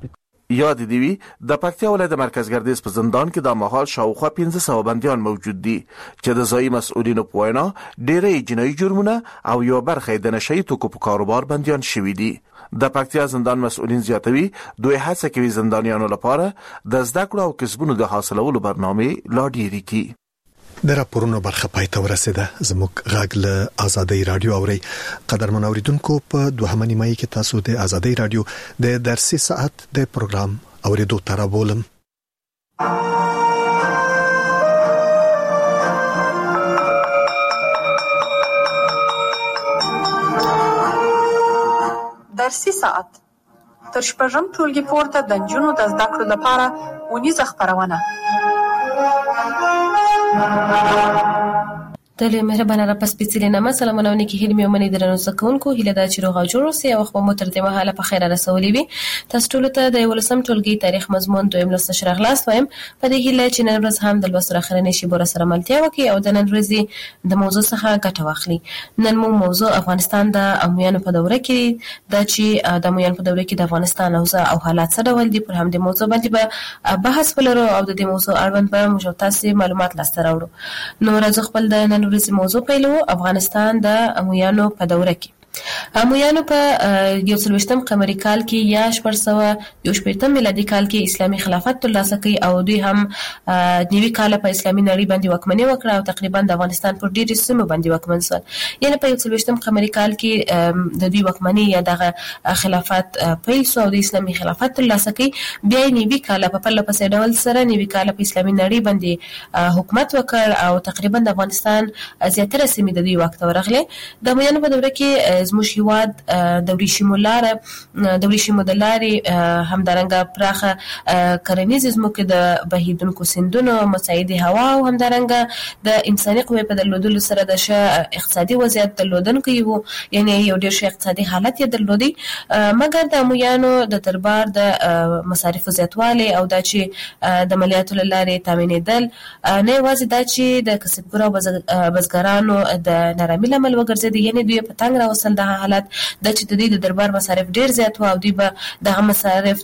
یاد دی وی د پکتیا ولایت مرکز ګردیز په زندان کې د مهال شاوخوا پنځه سوه بنديان موجود دي چې د ځایي مسؤلینو په وینا ډېری جنایي جرمونه او یو برخه د نشئی توکو په کاروبار بنديان شوي دي. د پکتیا زندان مسؤلین زیاتوي دوی هڅه کوي زندانیانو لپاره د زده کړو او کسبونو د حاصلولو برنامه لا ډیرې کړي. د راپورونو برخه پای ته ورسیده. زموږ غږ له آزادۍ رادیو اوري. قدرمن اوریدونکو په دوهمه نیمایي کې تاسو د آزادۍ رادیو د درسي ساعت د پروګرام اوریدو تر بولم. درسي ساعت تر شپږم ټولګي پورته د نجونو د زده کړو لپاره ونیزه خپرونه. دلې مهربانه را پس پیڅلې نامه سلامونه ونی کې هلمي ومني درنو زکونکو هله دا چې روغ جوړ سي او خو مو تر دې مهاله په خیره رسولې وي. تاسو ټول ته د ولسم ټولګي تاریخ مضمون دویم لسته شرح لاس وایم په دې هله چې نن ورځ هم د لوستر اخرنی شی بور سره ملتیا وکي او د نن ورځې د موضوع څخه ګټه واخلي. نن مو موضوع افغانستان د امویانو په دوره کې د چې د امویانو په دوره کې د افغانستان اوضاع او حالات څه ډول دي پر هم د موضوع باندې به بحث ولرو او د دې موضوع اړوند به مو تاسو معلومات لاسته راوړو. نو راځو خپل د نن ورځې موضوع پیلو. افغانستان د امویانو په دوره کې امویانو په یو سل ویشتم قمري کال کې یا شپږ سوه یو شپېتم میلادي کال کې اسلامي خلافت ترلاسه کړ او دوی هم نوي کال په اسلامي نړۍ باندې واکمني وکړه او تقریبا د افغانستان پر ډېرې سیمو باندې واکمن شول. یعنې په یو سل ویشتم قمري کال کې د دوی واکمني یا دغه خلافت پیل شو او د اسلامي خلافت ترلاسه کړ. بیا نوي کال په پرله پسې ډول سره نوي کال په اسلامي نړۍ باندې حکومت وکړ او تقریبا د افغانستان زیاتره سیمې د دوی واک ته ورغلې. د امویانو په دوره کې زموږ هیواد دولي شمولاره دولي شمولاري همدارنګه پراخه کرنیزه ځمکې د بهیدونکو سیندونو مساعدي هوا او همدارنګه د انساني قوې په درلودلو سره د ښه اقتصادي وضعیت درلودونکو یو یعنی یو ډېر ښه اقتصادي حالت یې درلودي. مګر د امویانو د دربار د مصارفو زیاتوالی او دا چې د مالیاتو له لارې تامینېدل نه یوازې دا چې د کسبګرو او بزګرانو د نارامۍ لامل وګرځېدی، یعنې دوی په تنګ راوستل دغه حالت د چې د دې د دربار مصارف ډیر زیات و او دوی به دغه مصارف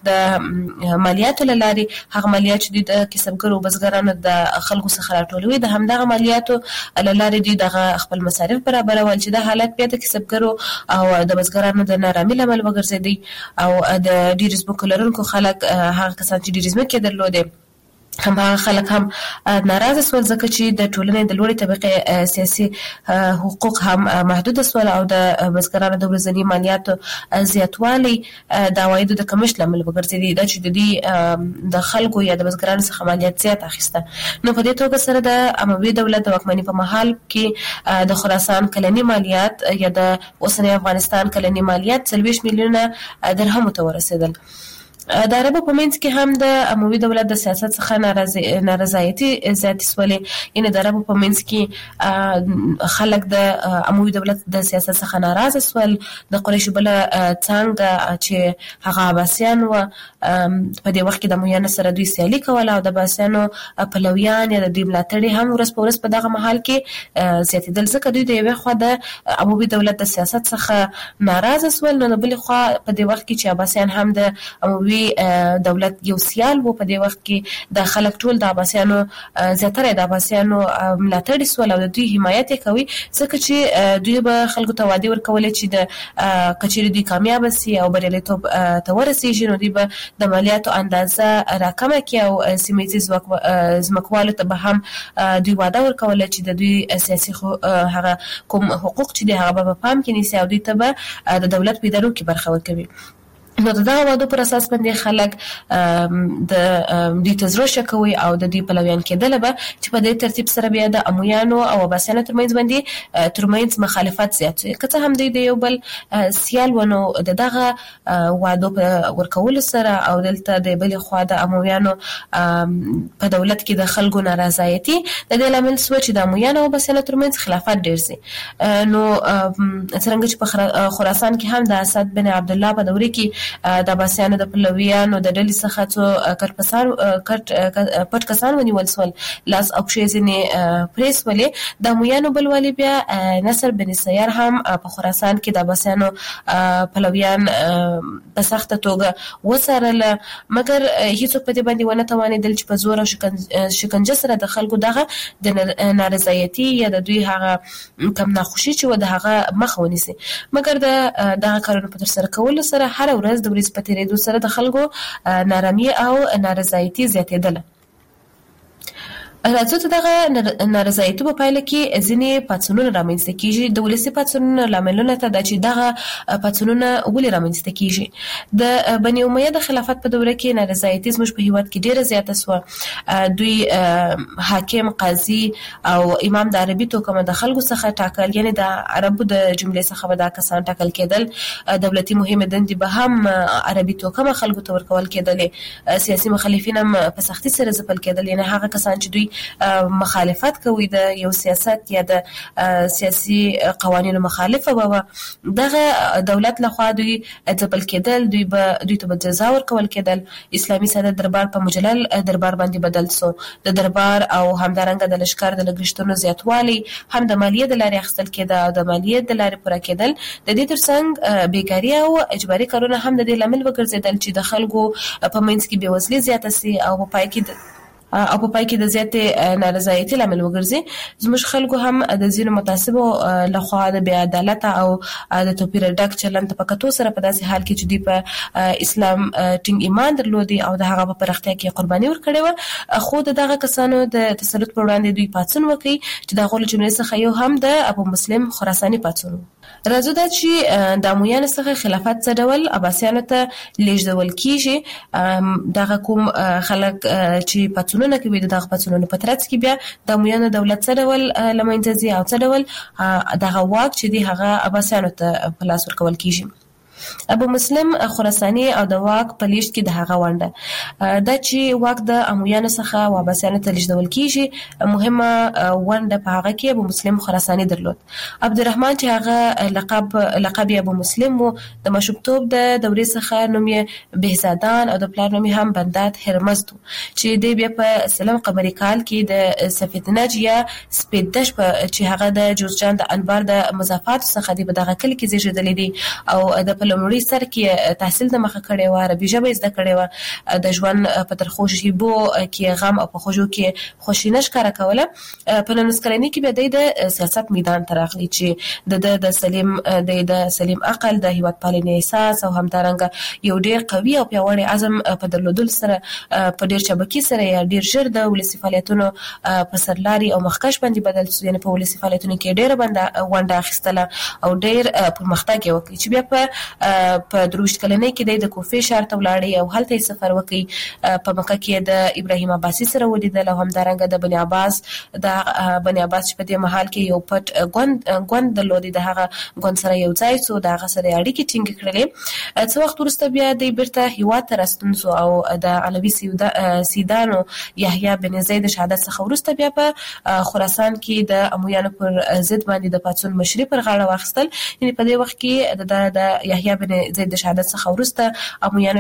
د مالیاتو له لارې هغه مالیات چې د کسبګرو او بزګرانو د خلکو څخه راټولوي د همدغه مالیاتو له لارې دوی دغه خپل مصارف برابرول چې د حالت بیا د کسبګرو او د بزګرانو د نارامۍ لامل وګرځېدی او د ډېر ځمکو لرونکو خلک هغه کسان چې ډېرې ځمکې درلودې هم هغه خلک هم ناراضه سول ځکه چې د ټولنې د لوړې طبقې سیاسي حقوق هم محدود سول او د بزګرانو د ورځني مالیاتو زیاتوالی د عوایدو د کمښت لامل وګرځېدی دا چې د دې د خلکو یا د بزګرانو څخه مالیات زیات اخیسته. نو په دې توګه سره د اموي دولت د واکمنۍ په مهال کې د خراسان کلنی مالیات یا د اوسنی افغانستان کلنی مالیات څلوېښت میلیونه درهم ته ورسېدل. د عربو په منځ کې هم د اموي دولت د سیاست څخه نارضایتي زیاتې سولې، یعنې د عربو په منځ کې خلک د اموي دولت د سیاست څخه ناراضه سول. د قریشو بله څانګه چې هغه عباسیان وه په دې وخت کې د امویانو سره دوی سیالي کوله او د عباسیانو پلویان یا د دوی ملاتړي هم ورځ په ورځ په دغه مهال کې زیاتېدل ځکه دوی د یوې خوا د اموي دولت د سیاست څخه ناراضه سول. نو د بلې خوا په دې وخت کې چې عباسیان هم د اموي دولت یو سیال وو په دې وخت کې د خلک ټول د عباسیانو زیاتره د عباسیانو ملاتړي سول او د دوی حمایت یې کوي ځکه چې دوی به خلکو ته وعدې ورکولې چې د کچېرې دوی کامیاب سي او بریالیتوب ته ورسېږي نو دوی به د مالیاتو اندازه راکمه کړي او سیمه ییزې ځمکوالو ته به هم دوی وعده ورکوله چې د دوی سیاسي هغه کوم حقوق چې دی هغه به په پام کې نیسي او دوی ته به د دولت په ادارو کې برخه ورکوي. نو د دغه وعدو پر اساس باندې خلک د دوی ته زړه ښه کوي او د دوی پلویان کېدله به چې په دې ترتیب سره بیا د امویانو او عباسیانو ترمنځ باندې ترمنځ مخالفت زیات شي. که څه هم دوی د یو بل سیال و نو د دغه وعدو په ورکولو سره او دلته د بلې خوا د امویانو په دولت کې د خلکو نارضایتي د دې لامل شوه چې د امویانو او عباسیانو ترمنځ خلافت ډېر شي. نو څرنګه چې په خراسان کې هم د اسد بن عبدالله په دوره کې د عباسیانو د پلویانو د ډلې څخه څو کټپسان کټ پټ کسان ونیول سول، لاس او پښې ځینې پریس ولې. د امویانو بل والی بیا نصر بن سیار هم په خراسان کې د عباسیانو پلویان په سخته توګه وڅارله، مګر هیڅوک په دې باندې ونه توانېدل چې په زور او شکنجه سره د خلکو دغه د نارضایتي یا د دوی هغه کم ناخوشي چې و د هغه مخ ونیسي. مګر د دغه کارونو په ترسره کولو سره هر ورځ د ورځې په تېرېدو سره د خلکو نارامي او نارضایتي زیاتېدله. راځو ته دغه نارضایتي په پایله کې ځینې پاڅونونه رامنځته کېږي. د ولسي پاڅونونو لاملونه ته دا چې دغه پاڅونونه ولې رامنځته کېږي. د بني امیه د خلافت په دوره کې نارضایتي زموږ په هیواد کې ډېره زیاته سوه. دوی حاکم، قاضي او امام د عربي توکمه د خلکو څخه ټاکل، یعنی د عربو د جملې څخه به دا کسان ټاکل کېدل. دولتي مهمې دندې به هم عربي توکمه خلکو ته ورکول کېدلې. سیاسي مخالفین هم په سختي سره ځپل کېدل، یعنی هغه کسان چې دوی مخالفت کوي د یو سیاست یا د سیاسي قوانینو مخالفه به دغه دولت لخوا دوی ځپل کېدل، دوی به دوی ته به جزا ورکول کېدل. اسلامي ساده دربار په مجلل دربار باندې بدل سو. د دربار او همدارنګه د لشکر د لګښتونو زیاتوالی هم د مالیې د لارې اخیستل کېده او د مالیې د لارې پوره کېدل. د دې ترڅنګ بیکاري او اجباري کارونه هم د دې لامل وګرځېدل چې د خلکو په منځ کې بېوزلي زیاته سي او په پای کې او په پای کې د زیاتې نارضایتي لامل وګرځي. زموږ خلکو هم د ځینو متعصبو لخوا د بې عدالته او د توپیر ډک چلند په کتو سره په داسې حال کې چې دوی په اسلام ټینګ ایمان درلودي او د هغه په پراختیا کې قرباني ورکړې وه، خو د دغه کسانو د تسلط پر وړاندې دوی پاڅون وکړي چې د هغو له جملې څخه یو هم د ابو مسلم خراساني پاڅون. راځو دا چې د امویانو څخه خلافت څه ډول عباسیانو ته لیږدول کېږي. دغه کوم خلک چې پاڅونونه کوي د دغه پاڅونونو په ترڅ کې بیا د امویانو دولت څه ډول له منځه ځي او څه ډول دغه واک چې دی هغه عباسیانو ته په لاس ورکول کېږي. ابو مسلم خراساني او د واک په لیږد کې د هغه ونډه دا چې واک د امویانو څخه او عباسیانو ته لیږدول کېږي، مهمه ونډه په هغه کې ابو مسلم خراساني درلود. عبدالرحمن چې هغه لقب لقب یې ابو مسلم و، د مشوبتوب د دورې څخه نوم یې بهزادان او د پلار نوم یې هم بندات هرمزد چې دی بیا په سلم قمري کال کې د سفیدنج یا سپیدش چې هغه د جوزجان د انبار د مضافات څخه دی په دغه کلي کې زیږېدلی دی او د لومړي سر کې تحصیل د مخه کړې وه، عربي ژبه یې زده کړې وه، د ژوند په ترخو شیبو کې غم او په خوږو کې خوښي نه ښکاره کوله. په نولس کلنۍ کې بیا دی د سیاست میدان ته راغلی چې د د سلیم د د سلیم عقل، د هیواد پالنې احساس او همدارنګه یو ډېر قوي او پیاوړی عزم په درلودل سره په ډېر چابکي سره یا ډېر ژر د ولسي فعالیتونو په سرلاري او مخکش باندې بدل شو، یعنې په ولسي فعالیتونو کې ډېره ونډه اخیستله او ډېر پرمختګ یې وکړي چې بیا په په درویشت کلنۍ کې د کوفې ښار ته ولاړی او هلته یې سفر وکړي. په مکه کې د ابراهیم عباسي سره ولیدل او همدارنګه د بني عباس د بني عباس چې په دې مهال کې یو پټ ګوند ګوند درلودي، د هغه ګوند سره یو ځای سو، د هغه سره اړیکې ټینګې کړلې. څه وخت وروسته بیا دی بیرته هیواد ته راستون سو او د علوي سیدانو یحیی بن زید شهادت څخه وروسته بیا په خراسان کې د امویانو پر ضد باندې د پاڅون مشري پر غاړه واخیستل. یعنې په دې وخت کې د د یحیی بن زید د شهادت څخه وروسته امویانو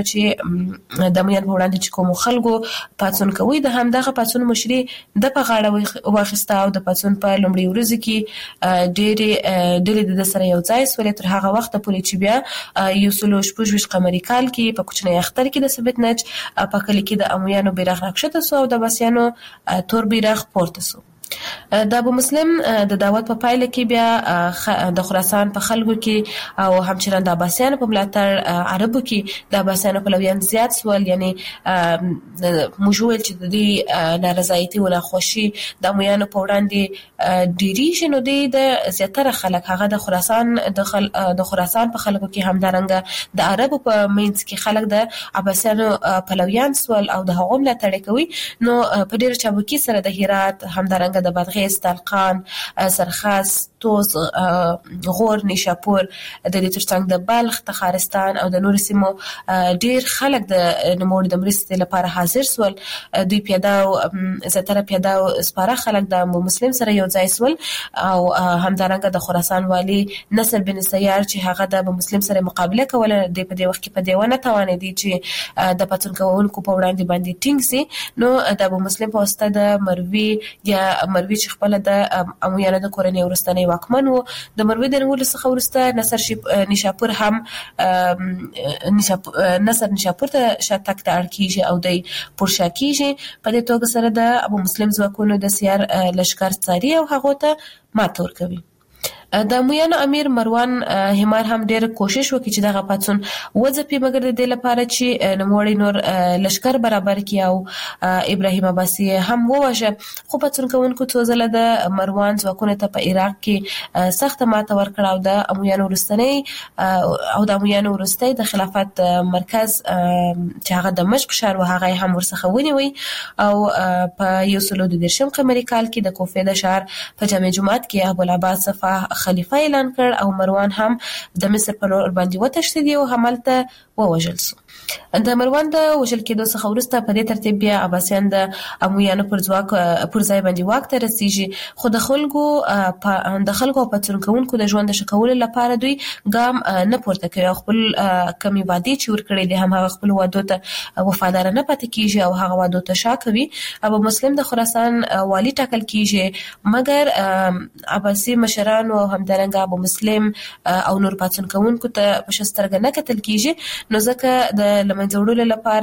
چې د امویانو په وړاندې چې کوم خلکو پاڅون کوي د همدغه پاڅون مشري د په غاړه واخیسته او د پاڅون په لومړي ورځو کې ډېرې ډلې د سره یو ځای سولې تر هغه وخته پورې چې بیا یو سل شپږ ویشت قمري کال کې په کوچنی اختر کې د سبتنج په کلي کې د امویانو بیرغ راکښته سو او د عباسیانو تور بیرغ پورته سو. د ابو مسلم د دعوت په پایله کې بیا د خراسان په خلکو کې او همچنان د عباسیانو په ملاتړ عربو کې د عباسیانو پلویان زیات سول، یعنی موږ وویل چې د دې نارضایتي او ناخوښي د امویانو په وړاندې ډېریږي، نو دوی د زیاتره خلک هغه د خراسان د خراسان په خلکو کې همدارنګه د عربو په منځ کې خلک د عباسیانو پلویان سول او د هغو ملاتړ یې کوي. نو په ډېره چابکي سره د هرات همدارنګه د بادغیس، تالقان، سرخس، قطوز غور نیشاپور د دې ترڅنګ د بلخ تخارستان او د نور سیمو ډیر خلک د نوموړي د مرستې لپاره حاضر سول. دوی پیاده زتره پیاده سپاره خلک د مسلم سره یو ځای سول او همدارنګه د خراسان والی نصر بن سیار چې هغه د مسلم سره مقابله کوله د په دې وخت کې په دیونه توانې دي چې د پاتون کوونکو په وړاندې باندې ټینګ سي. نو د ابو مسلم په واسطه د مروي یا مروي چې خپل د امویانو د کورنۍ ورستنی واکمن وو د مروي د نوول څخه ورسته نصر نیشاپور هم نصر نیشاپور ته شاتک ته اړکیږي او د پورشا کیږي. په دې توګه سره د ابو مسلم ځواکونو د سیار لشکر څاري او هغه ته مات ورکوي. د امویانو امیر مروان همار هم ډېر کوشش وکړي چې دغه پاتون وځپي، مګر د دې لپاره چې نوموړي نور لشکر برابر کړي او ابراهیم عباسي هم وواژه. خو پاتون کوونکو څو ځله د مروان ځواکونو ته په عراق کې سخت ماته ورکړه او د امویانو وروستنی او د امویانو وروستی د خلافت مرکز چې هغه دمشق ښار و هغه هم ورڅخه ونیوي او په یو سل او دېرشم قمري کال کې د کوفې د ښار په جامع جومات کې ابوالعباس صفا خلیفہ اعلان کړ او مروان هم د مصر په لور باندې وتښتید او همالته ووژل شو. د مروان د وژل کېدو څخه وروسته په دې ترتیب بیا عباسیان د امویانو پر ځواک پر ځای باندې واک ته رسیږي. خو د خلکو په د خلکو په ترون کوونکو د ژوند د شکولو لپاره دوی ګام نه پورته کوي او خپل کمی وادي چې ورکړي دي هم هغه خپل وادو ته وفادار نه پاتې کیږي او هغه وادو ته شا کوي. ابو مسلم د خراسان والی ټاکل کیږي، مګر عباسي مشران او همدارنګه ابو مسلم او نور پاتون کوونکو ته په شسترګ نه کتل کیږي. نو ځکه د لمنځه وړلو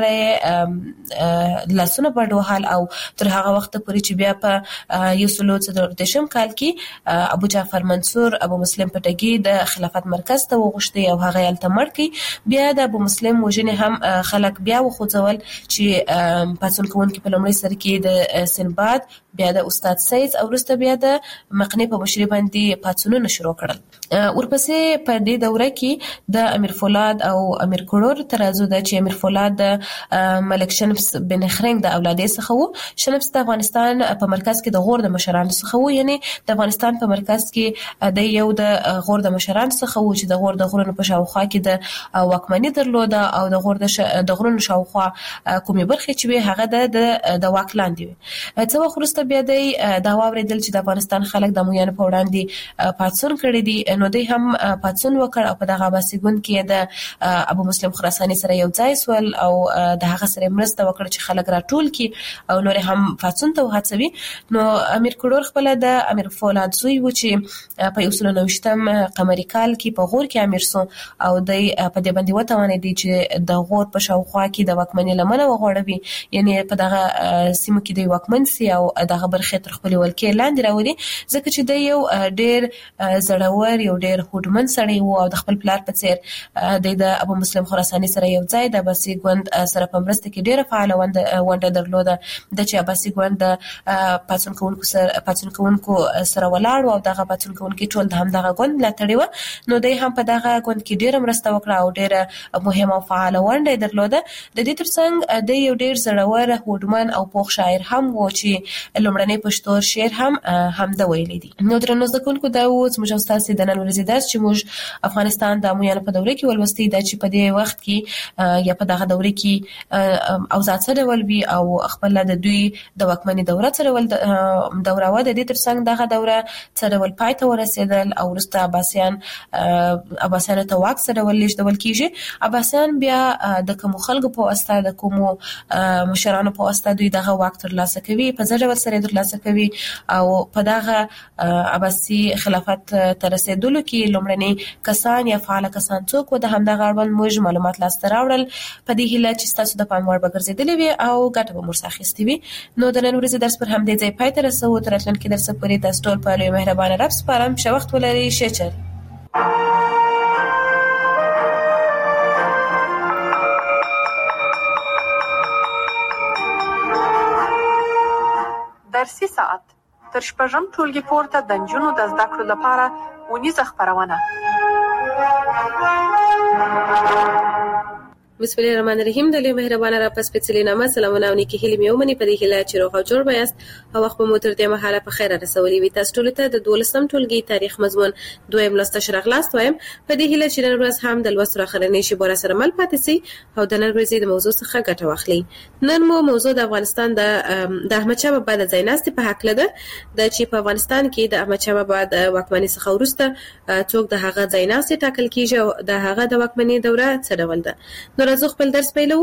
لپاره لاسونه بډوهال او تر هغه وخت پورې چې بیا په یو سل او څلور دیرشم کال کې ابو جعفر منصور ابو مسلم پټګي د خلافت مرکز ته وغوښتي او هغه یې الته مړ کړي. بیا د ابو مسلم وژنې هم خلک بیا وخوځول چې پاتون کوونکي په لومړي سر کې د سنباد، بیا د استاد سید او وروسته بیا د مقنی په مشرۍ باندې پاتونونه شروع کړل. ورپسې په دې دوره کې د امیر فولاد او امیر کړور ترازو د چې امیر فولاد د ملک شنبس بن خرنګ د اولادې څخه وو. شنبس د افغانستان په مرکز کې د غور د مشرانو څخه وو، یعنی د افغانستان په مرکز کې د یو د غور د مشرانو څخه وو چې د غور د غرونو په شاوخوا کې د واکمنۍ درلوده او د غور د ش... د غرونو شاوخوا کومې برخې چې وي هغه د د واک لاندې وي. څه وخت وروسته بیا د دا واوریدل چې د افغانستان خلک د امویانو په وړاندې پاتون کړي دي، نو دوی هم پاتون وکړ او په دغه عباسي ګوند کې د ابو مسلم خراساني سره یو ځای سول او د هغه سره مرسته وکړه چې خلک راټول کړي او نور هم پاتون ته وهڅوي. نو امیر کړور خپل د امیر فولاد زوی و چې په یو سل او نوي قمري کال کې په غور کې امیر سو او د په دې باندې وتوانېدی چې د غور په شاوخوا کې د واکمنۍ لمنه وغوړوي، یعنی په دغه سیمه کې د واکمن سي او دغه برخې تر خپل ولکې لاندې راوړي، ځکه چې د یو ډېر زړور یو ډېر هوډمن سړی وو او د خپل پلار په څیر د ابو مسلم خراساني سره یو ځای د عباسي ګوند سره په مرسته کې ډېره فعاله ونډه درلوده. د چې عباسي ګوند د پاتون کوونکو سره پاتون کوونکو سره ولاړ او دغه پاتون کوونکي ټول د هم دغه ګوند ملاتړي و، نو دوی هم په دغه ګوند کې ډېره مرسته وکړه او ډېره مهمه او فعاله ونډه درلوده. د دې ترڅنګ د یو ډېر زړور هوډمن او پوخ شاعر هم و چې لومړنی پښتو شعر هم هم د ویلي دي. نو درنو زده کوونکو دا و زموږ استاد د نن ورځې درس چې موږ افغانستان د امویانو په دوره کې ولوستي دا چې په دې وخت کې یا په دغه دوره کې اوضاع څه ډول وي او خپل د دوی د واکمنۍ دوره څه ډول دوره و. د دې ترڅنګ دغه دوره څه ډول پای ته ورسېدل او وروسته عباسیان عباسیانو ته واک څه ډول لیږدول کیږي. عباسیان بیا د کومو خلکو په واسطه د کومو مشرانو په واسطه دوی دغه واک ترلاسه کوي، په څه ډول سره ترلاسه کوي او په دغه عباسي خلافت تر رسیدلو کې لومړني کسان یا فعال کسان څوک و د همدغه اړوند موږ معلومات لاسته راوړل په دې هیله چې تاسو د پام وړ به ګرځېدلې وي او ګټه به مو اخیستې وي. نو د نن ورځې درس پر همدې ځای پای ته رسوو. تر راتلونکي درس پورې تاسو ټول په لوی مهربانه رب سپارم. ښه وخت ولرئ. ښه چل. درسي ساعت تر شپږم ټولګي پورته د نجونو د زده کړو لپاره ونیزه خپرونه. بسم الله الرحمن الرحیم. د لوی مهربانه را پس سپېڅلې نامه سلامونه او نیکی هیلې مې ومني په دې هیله چې روغ او جوړ به یاست او وخت په مو تر دې مهاله په خیر رسولي وي. تاسو ټول ته د دولسم ټولګي تاریخ مضمون دویم لوست شرغلاست وایم په دې هیله چې نن ورځ هم د لوست راخرنې شي بور سره مل پاتې سي او د نن ورځې د موضوع څخه ګټه واخلي. نن مو موضوع د افغانستان د د احمد شاه بابا د ځایناستي په حق لده د چې په افغانستان کې د احمد شاه بابا د واکمنۍ څخه وروسته څوک د هغه ځایناستي ټاکل کیږي او د هغه د واکمنۍ دوره څه ډول ده. نو راځو خپل درس پیلو.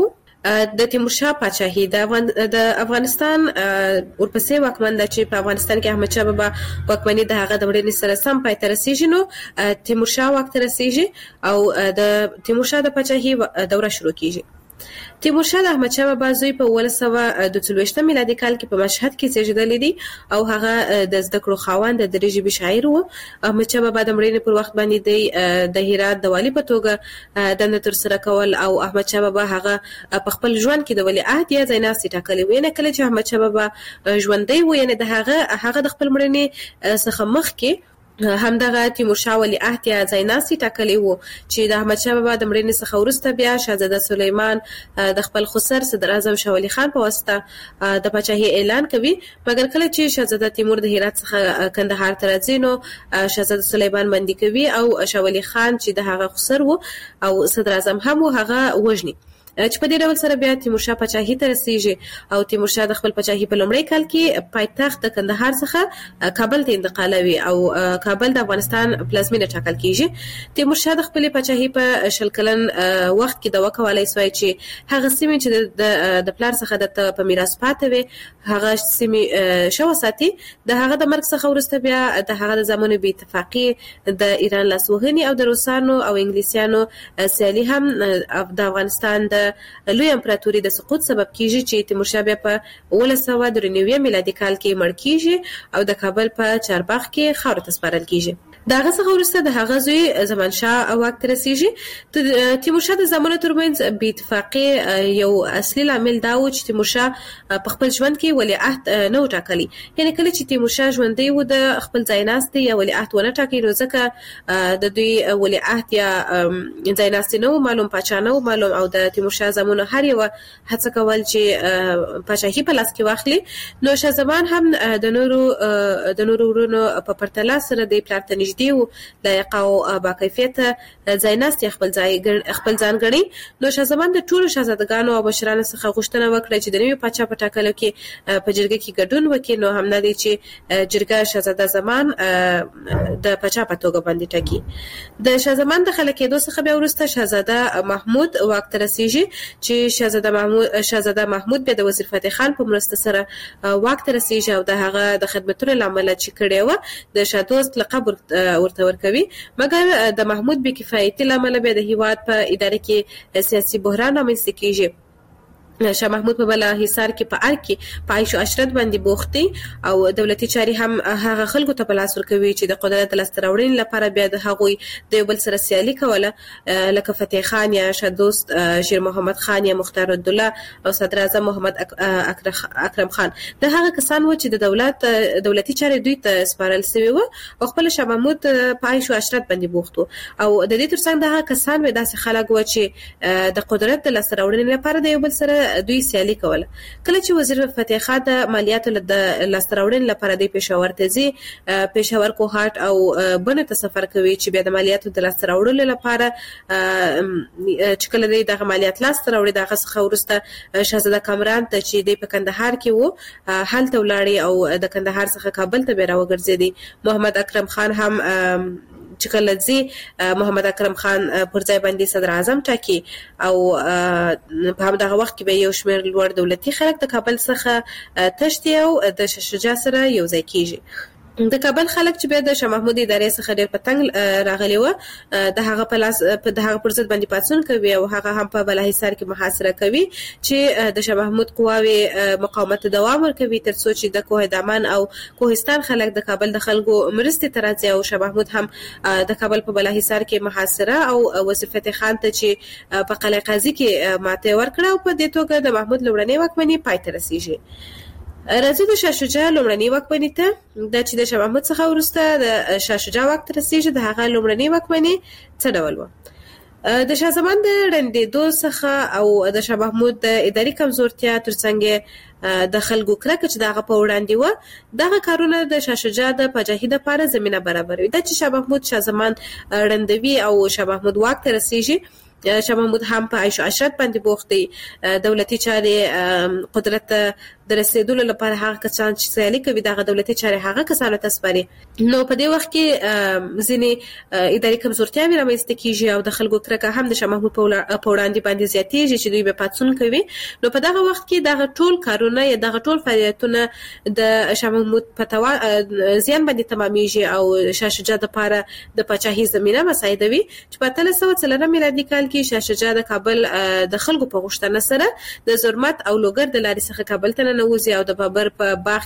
د تیمورشاه پاچاهي د افغان د افغانستان ورپسې واکمن د چې په افغانستان کې احمد شاه بابا واکمنۍ د هغه د وړاندې سره سم پای ته رسیږي نو تیمورشاه واک ته رسیږي او د تیمورشاه د پاچاهي دوره شروع کیږي. تیمورشاه د احمد شاه بابا زوی په اوولس سوه دوه څلوېښتم میلادي کال کې په مشهد کې زیږېدلی دی او هغه د زده کړو خاوند د درې ژبې شاعر و. احمد شاه بابا د مړینې پر وخت باندې دی د هرات د والي په توګه دنده ترسره کول او احمد شاه بابا هغه په خپل ژوند کې د ولیعهد یا ځایناستي ټاکلی و. یعنې کله چې احمد شاه بابا ژوندی و یعنې د هغه هغه د خپل مړینې څخه مخکې همدغه تیمورشاه ولیعهد یا ځایناستي ټاکلی و چې د احمد شاه بابا د مړینې څخه وروسته بیا شهزاده سلیمان د خپل خسر صدر اعظم شاه ولي خان په واسطه د پاچاهي اعلان کوي. مګر کله چې شهزاده تیمور د هرات څخه کندهار ته راځي نو شهزاده سلیمان بندي کوي او شاه ولي خان چې د هغه خسر و او صدر اعظم هم و هغه وژني چې په دې ډول سره بیا تیمورشاه پاچاهي ته رسیږي او تیمورشاه د خپل پاچاهي په لومړي کال کې پایتخت د کندهار څخه کابل ته انتقالوي او کابل د افغانستان پلازمینه ټاکل کیږي. تیمورشاه د خپل پاچاهي په شل کلن وخت کې د وکولای سوی چې هغه سیمې چې د پلار څخه د په میراث پاتې وي هغه سیمې شو ساتي. د هغه د مرګ څخه وروسته بیا د هغه د زمانو بې اتفاقي د ایران لاسوهنې او د روسانو او انګلیسیانو سیالي هم د افغانستان د لوی امپراتوري د سقوط سبب کیږي چې تیمورشاه بیا په اوولس سوه درې نوي میلادي کال کې مړ کیږي او د کابل په چارباغ کې خاورو ته سپارل کیږي. د هغه څخه وروسته د هغه زوی زمانشاه واک ته رسیږي. تیمورشاه د زمانو ترمنځ بې اتفاقي یو اصلي لامل دا و چې تیمورشاه په خپل ژوند کې ولیعهد نه و ټاکلی. یعنې کله چې تیمورشاه ژوندی و د خپل ځایناستي یا ولیعهد ونه ټاکي نو ځکه د دوی ولیعهد یا ځایناستي نه و معلوم، پاچا نه و معلوم او د تیمورشاه زمانو هر یو هڅه کول چې پاچاهي په لاس کې واخلي. نو شاه زمان هم د نورو د نورو ورونو په پرتله سره د پلار ته نږدې و لایق او با کیفیته ځایناستي خپل ځای خپل ځان غني. نو شاه زمان د ټولو شاهزادګانو او بشرانو څخه غوښتنه وکړه چې د نوي پاچا په ټاکلو کې په جرګه کې ګډون وکړي. نو هم نه دی چې جرګه شاهزاده زمان د پاچا په توګه باندې ټاکي. د شاه زمان د خلک کېدو څخه بیا وروسته شاهزاده محمود واک ته رسیږي چې شاهزاده محمود شاهزاده محمود بیا د وزیر فتح خان په مرسته سره واک ته رسیږي او د هغه د خدمتونو لامل چې کړی و د شاه دوست لقب ورته ورکوي. مګر د محمود بې کفایتي لامل بیا د هیواد په اداره کې سیاسي بحران رامنځته کیږي. شاه محمود په بل حصار کې په ار کې په عیش او عشرت باندې بوخت دي او دولتي چاري هم هغه خلکو ته په لاس ورکوي چې د قدرت لاسته راوړنې لپاره بیا د هغوی د یو بل سره سیالي کوله لکه فتح خان یا شاه دوست شیر محمد خان یا مختار الدوله او صدر اعظم محمد اکرم خان. د هغه کسان و چې د دولت دولتي چاري دوی ته سپارل شوی و او خپل شاه محمود په عیش او عشرت باندې بوخت او د دې ترڅنګ د هغه کسان و داسې خلک و چې د قدرت د لاسته راوړنې لپاره د یو بل سره دوی سیالي کوله. کله چې وزیر فتح خان د مالیاتو د لاسته راوړنې لپاره د پېښور ته ځي، پېښور کوهاټ او بنو ته سفر کوي چې بیا د مالیاتو د لاسته راوړلو لپاره چې کله د دغه مالیات لاسته راوړي دغه څخه وروسته شهزاده کامران ته چې د په کندهار کې وو هلته ولاړی او د کندهار څخه کابل ته بیا راوګرځېدی. محمد اکرم خان هم چې کله ځي محمد اکرم خان پر ځای باندې صدر اعظم ټاکي او په همدغه وخت کې به یو شمېر لوړ دولتي خلک د کابل څخه تښتي او د شاه شجاع سره یو ځای کیږي. د کابل خلک چې بیا د شاه محمود ادارې څخه ډېر په تنګ راغلي وو د هغه په لاس د هغه پر ضد باندې پاڅون کوي او هغه هم په بالاحصار کې محاصره کوي چې د شاه محمود قواوې مقاومت دوام ورکوي تر څو چې د کوه دامان او کوهستان خلک د کابل د خلکو مرستې ته راځي او شاه محمود هم د کابل په بالاحصار کې محاصره او وزیر فتح خان ته چې په قلعه قاضي کې ماته ورکړه او په دې توګه د محمود لومړنۍ واکمني پای ته رسیږي. راځو د شاه شجاع لومړنۍ واکمني ته. دا چې د شاه محمود څخه وروسته د شاه شجاع واک ته رسیږي د هغه لومړنۍ واکمني څه ډول وه؟ د شاه زمان د رندېدو څخه او د شاه محمود د اداري کمزورتیا ترڅنګ د خلکو کرکه چې دغه په وړاندې و دغه کارونه د شاه شجاع د پاچاهۍ لپاره زمينه برابروي. د چې شاه محمود شاه زمان رندوي او شاه محمود واک ته رسیږي، شاه محمود هم په عیش او عشرت باندې بوخت دی. دولتي چارې قدرت د رسیدلو لپاره هغه کسان چې سیالي کوي دغه دولتي چارې هغه کسانو ته سپاري. نو په دې وخت کې ځینې اداري کمزورتیاوې رامنځته کیږي او د خلکو کرکه هم د شاه محمود په وړاندې باندې زیاتېږي چې دوی به پاتون کوي. نو په دغه وخت کې دغه ټول کارونه یا دغه ټول فعالیتونه د شاه محمود په توان زیان باندې تمامېږي او شاه شجاع لپاره د پاچاهۍ زمينه مساعدوي چې په اتلس سوه څلورم میلادي کال کې شاه شجاع د کابل د خلکو په غوښتنه سره د زرمت او لوګر د لارې څخه کابل ته ننوځي او د بابر په باغ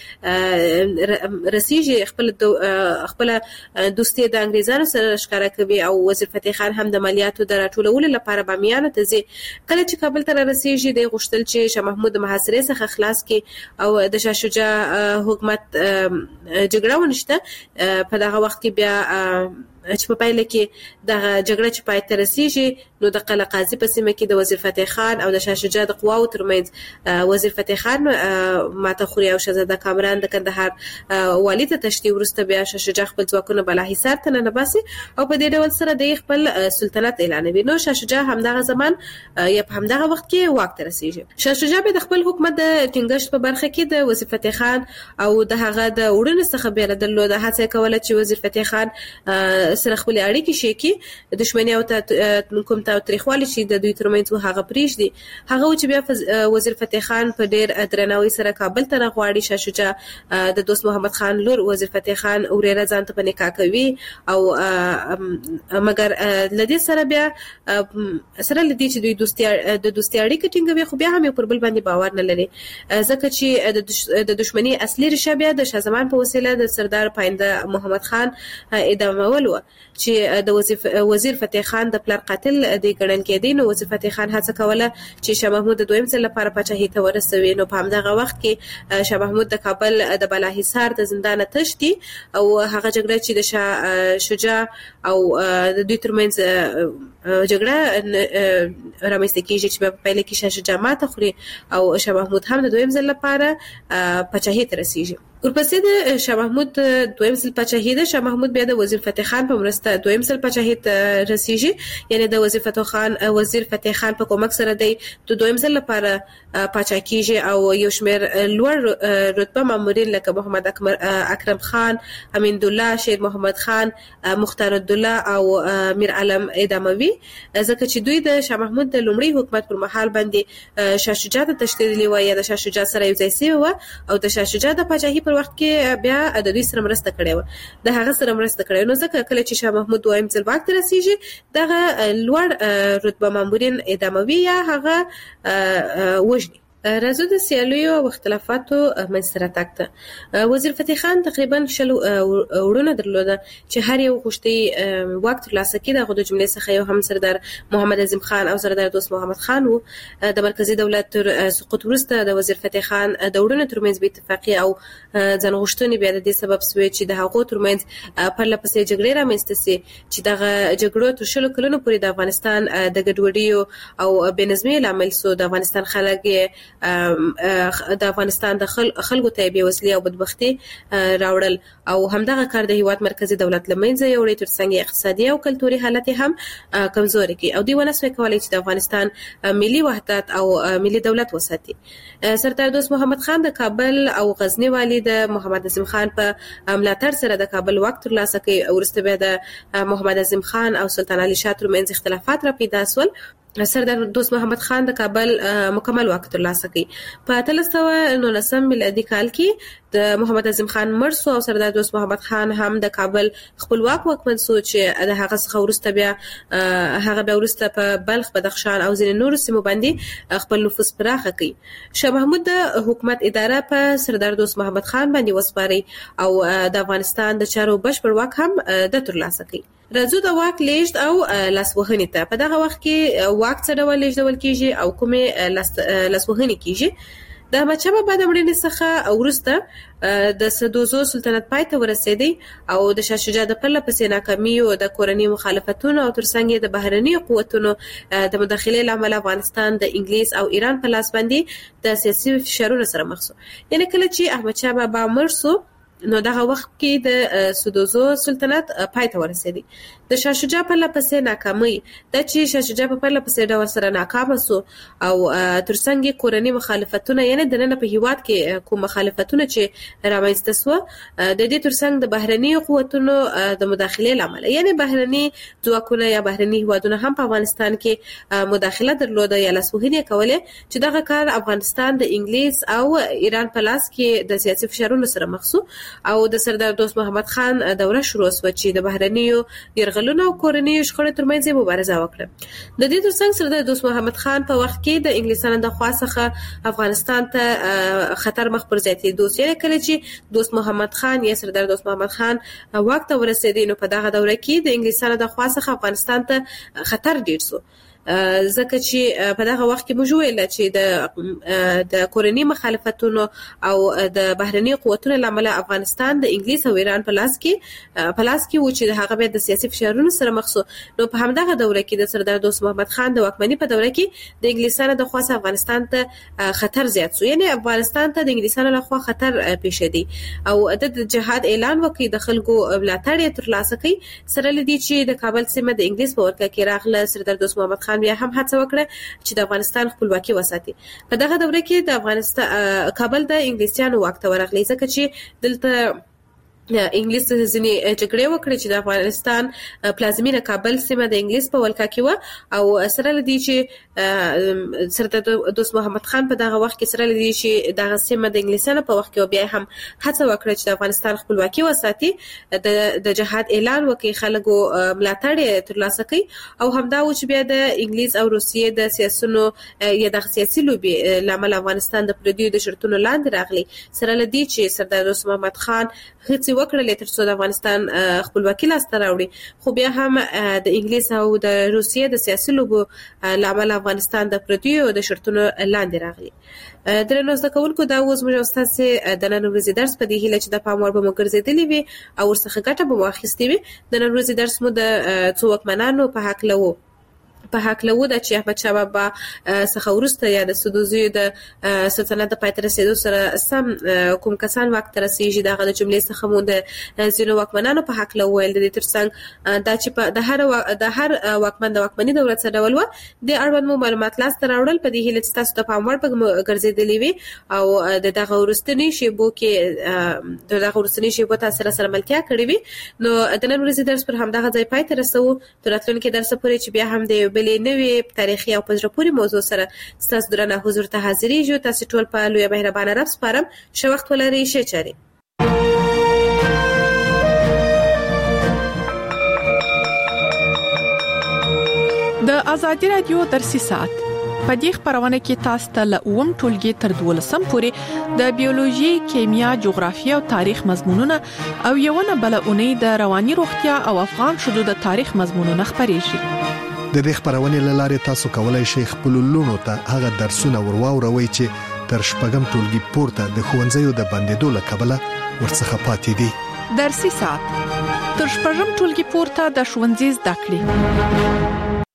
کې رسیږي. خپل خپل دوستي د انګريزانو سره ښکارا کوي او وزیر فتح خان هم د مالیاتو د راټولولو لپاره بامیان ته ځي. کله چې کابل ته رسیږي د غوښتل چې شاه محمود د محاصرې څخه خلاص کړي او د شاه شجاع حکومت جګړه ونشته. په دغه وخت کې بیا چې په پایله کې د جګړه چې پای ته رسیږي نو د قلعه قاضي په سیمه کې د وزیر فتح خان او د شاه شجاع د قواو ترمنځ وزیر فتح خان ماته خوري او شهزاده کامران د کندهار والی ته تشدي ورسته بیا شاه شجاع خپل ځواکونه بالاحصار ته ننباسي او په دې ډول سره د خپل سلطنت اعلانوي. نو شاه شجاع همدغه زمان یا په همدغه وخت کې واک ته رسیږي. شاه شجاع به د خپل حکومت د ټینګښت په برخه کې د وزیر فتح خان او د هغه د وړاندې څخه بیرېدلو د هڅه کوله چې وزیر فتح خان سره خپل اړیکې شي کې دښمنی او کوم تاریخوالي چې د دوی ترمنځ هغه پریږدي. هغه چې بیا وزیر فتح خان په ډیر درناوي سره کابل ته راغواړي. شاه شجاع د دوست محمد خان لور وزیر فتح خان وريره ځان ته په نکاح کوي او مګر لدې سره بیا سره لدې چې دوی دوستي د دوستي اړیکې ټینګوي خو بیا هم یو پر بل باندې باور نه لري ځکه چې د دښمنی اصلي ریشه بیا د شاه زمان په وسیله د سردار پاینده محمد خان ادامول و چې د وزیر فتح خان د پلار قاتل دی ګڼل کېدی. نو وزیر فتح خان هڅه کوله چې شاه محمود د دویم ځل لپاره پاچاهۍ ته ورسوي. نو په همدغه وخت کې شاه محمود د کابل د بالاحصار د زندان تشتي او هغه جګړه چې د شاه شجاع او د دوی ترمنځ جګړه رامنځته کیږي چې په پیل کې شاه شجاع ماته خوري او شاه محمود هم د دویم ځل لپاره پاچاهۍ ته رسیږي. ورپسې د شاه محمود دویم ځل پاچاهۍ د شاه محمود بیا د وزیر فتح خان په مرسته دویم ځل پاچاهۍ ته رسیږي. یعنی د وزیر فتح خان وزیر فتح خان په کومک سره د دویم ځل لپاره پاچا کیږي او یو شمېر لوړ رتبه مامورین لکه محمد اکرم خان، امین الله، شیر محمد خان، مختار الدوله او میر علم ادموي ځکه چې دوی د شاه محمود د لومړي حکومت پر مهال باندې شاه شجاع ته تشدیدلی و یا د شاه شجاع سره یو ځای شوی و او د شاه شجاع د پاچاهۍ پر وخت کې بیا د دوی سره مرسته کړې و د هغه سره مرسته کړې. نو ځکه کله چې شاه محمود دویم ځل واک ته رسیږي دغه لوړ رتبه مامورین ادموي یا هغه وژني. راځو د سیالیو او اختلافاتو منځته راتګ ته. وزیر فتح خان تقریبا شل وروڼه درلوده چې هر یو غوښتي واک ترلاسه کړي. دغه د جملې څخه یو هم سردار محمد اعظم خان او سردار دوست محمد خان وو. د مرکزی دولت تر سقوط وروسته د وزیر فتح خان د وروڼو ترمنځ بې اتفاقي او ځانغوښتنې بیا د دې سبب شوې چې د هغو ترمنځ پرله پسې جګړې رامنځته سي چې دغه جګړو تر شلو کلونو پورې د افغانستان د ګډوډۍ او بې نظمۍ لامل سو. د افغانستان خلک د افغانستان د خلکو ته بې وسلې او بدبختي راوړل او همدغه کار د هیواد مرکزی دولت لمنځه یوړی ترڅنګ اقتصادي او کلتوري حالت هم کمزوري کی او دی ونه سوي کولای چې د افغانستان ملي وحدت او ملي دولت وساتي. سردار دوست محمد خان د کابل او غزنی والی د محمد اعظم خان په ملاتړ سره د کابل وخت ترلاسه کړ او ورسته بیا د محمد اعظم خان او سلطان علي شاه ترمنځ اختلافات را پیدا شول. سردار دوست محمد خان د کابل مکمل واک ترلاسه کړ. په اتلس سوه نولسم میلادي کال کې د محمد اعظم خان مړ شو او سردار دوست محمد خان هم د کابل خپلواک واکمن شو چې د هغه څخه ورسته بیا هغه بیا ورسته په بلخ، بدخشان او ځینې نورو سیمو باندې خپل نفوذ پراخه کړ. شاه محمود د حکومت اداره په سردار دوست محمد خان باندې وسپاري او د افغانستان د چارو بشپړ واک هم د ترلاسه کړ. راځو د واک لیږد او لاسوهنې ته. په دغه وخت کې واک څه ډول لیږدول کیږي او کومې لاسوهنې کیږي. د احمدشاه بابا د مړینې څخه وروسته د سدوزو سلطنت پای ته ورسېدی او د شاه شجاع د پرله پسې ناکامي او د کورنۍ مخالفتونو او ترڅنګ د بهرني قوتونو د مداخلې لامل افغانستان د انګلیس او ایران په لاس باندې د سیاسي فشارونو سره مخ شو. یعنی کله چې احمدشاه بابا مړ شو نو دغه وخت کې د سدوزو سلطنت پای ته ورسېدی. د شاه شجاع په لپسې ناکامي د چې شاه شجاع په لپسې ډول سره ناکام شو او ترڅنګ کورنۍ مخالفتونه یعنی د نن په هیواد کې کوم مخالفتونه چې رامنځته شو د دې ترڅنګ د بهرني قوتونو د مداخلې لامل یعنی بهرني ځواکونه یا بهرني هیوادونه هم په افغانستان کې مداخله درلوده یا لاسوهنه کوله چې دغه کار افغانستان د انګلیس او ایران په لاس کې د سیاسي فشارونو سره مخ شو او د سردار دوست محمد خان دوره شروع شو چې د بهرنیو يرغلونو او کورنۍ شخړو ترمنځ مبارزه وکړه. د دې ترڅنګ سردار دوست محمد خان په وخت کې د انګلیسانو د خوا څخه افغانستان ته خطر مخ پر زیاتېدو سره کله چې دوست محمد خان یا سردار دوست محمد خان وخت ورسېدي نو په دغه دوره کې د انګلیسانو د خوا څخه افغانستان ته خطر ډیر شو. ځکه چې په دغه وخت کې موږ ویل چې د د کورنۍ مخالفتونو او د بهرني قوتونو لامل افغانستان د انګلیس او ایران په لاس کې په لاس کې و چې د هغه د سیاسي فشارونو سره مخ شو. نو په همدغه دوره کې د سردار دوست محمد خان د واکمنۍ په دوره کې د انګلیسانو د خوا افغانستان ته خطر زیات شو یعنی افغانستان ته د انګلیسانو له خوا خطر پیښ دی او د جهاد اعلان وکړي د خلکو ملاتړ ترلاسه کړي سره لدی چې د کابل سیمه د انګلیس په ورکه کې راغله سردار دوست محمد خان بیا هم هڅه وکړه چې د افغانستان خپلواکي وساتي. په دغه دوره کې د افغانستان کابل د انګلیسیانو واک ته ورغلی ځکه چې دلته انګلیس ځینې جګړې وکړې چې د افغانستان پلازمینه کابل سیمه د انګلیس په ولکه کې و او سره لدی چې سردار دوست محمد خان په دغه وخت کې سره لدی چې دغه سیمه د انګلیسانو په وخت کې بیا هم هڅه وکړه چې د افغانستان خپلواکي وساتي د د جهاد اعلان وکړي خلکو ملاتړ ترلاسه کړي او همدا و چې بیا د انګلیس او روسیې د سیاسونو یا د سیاسي لوبي لامل افغانستان د پردیو د شرطونو لاندې راغلی سره لدی چې سردار دوست محمد خان هڅه وکړلې ترڅو د افغانستان خپلواکي لاسته راوړي خو بیا هم د انګلیس او د روسیې د سیاسي لوبو لامل افغانستان د پردیو د شرطونو لاندې راغلی. درنو زده کوونکو دا اوس موږ تاسو د نن ورځې درس په دې هیله چې د پام وړ به مو ګرځېدلی وي او ورڅخه ګټه به واخیستې وي. د نن ورځې درس مو د څو واکمنانو په حق لو په حق له و د چې احمدشاه بابا څخه ورسته یا د سدوزي د سلطنت د پاتې رسیدو سره سم کوم کسان وخت رسیږي دغه د جملې څخه مو د ځینو واکمنانو په حق له ویل د ترڅنګ دا چې په د هر د هر واکمن د واکمنۍ دولت سره ډول و د اړوند مو معلومات لاس ته راوړل په دې هیله چې تاسو ته پام وړ په ګرځېدلی وي او د دغه ورستنی شیبو کې د دغه ورستنی شیبو تاسو سره سره ملتیا کړی وي. نو د نن ورځې درس پر همدغه ځای پای ته رسو تر راتلونکي درس پورې چې بیا هم د بلې نوې تاریخي او پزره پوری موضوع سره ستاسو درنه حضور ته حاضرېږو. تاسو ټول په لوی مهربانه رب سپارم. ښه وخت ولرئ. ښه چاري. د ازادي رادیو درسي ساعت په دې خبرونه کې تاسو ته له اوم ټولګي تر دولسم پورې د بیولوژي، کیمیا، جغرافیه او تاریخ مضمونونه او یو نه بل اونۍ د رواني روغتیا او افغان شذو د تاریخ مضمونونه خبرېږي. د دې خبرونه لاره تاسو کولای شئ خپل لونو ته هغه درسونه ورواوروي چې تر شپږم ټولګي پورته د خوندزیو د بندیدو لکبله ورڅخه پاتې دي. درسي ساعت تر شپږم ټولګي پورته د ښوونځي زده کړې.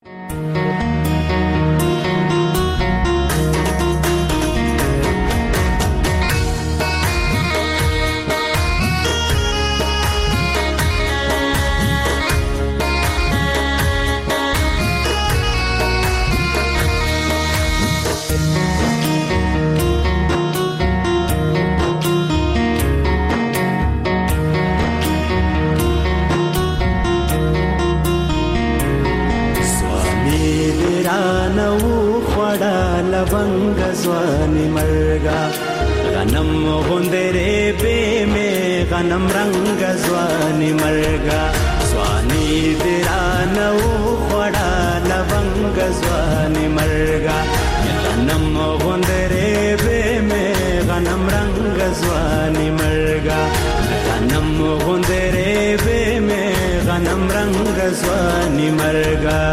ځواني مرګا غنم غوندره به مې غنم رنگ ځواني مرګا ځواني درانو خړا لونګ ځواني مرګا غنم غوندره به مې غنم رنگ ځواني مرګا غنم غوندره به مې غنم رنگ ځواني مرګا.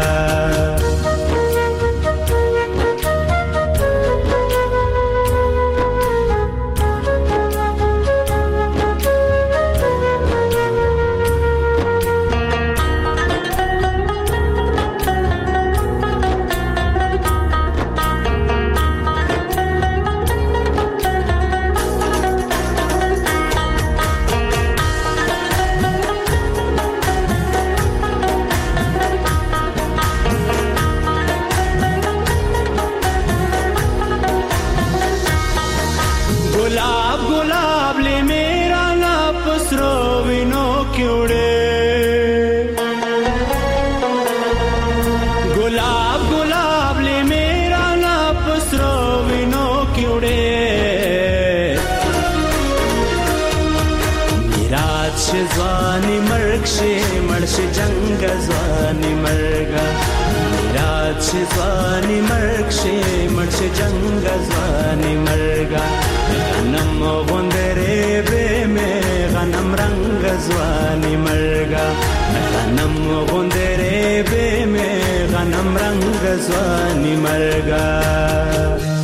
مرکشي مرشي جنگ ځواني مرګا میراث شي ځواني مرکشي مرشي جنگ ځواني مرګا غنم غوندره به مې غنم رنگ ځواني مرګا غنم غوندره به مې غنم رنگ ځواني مرګا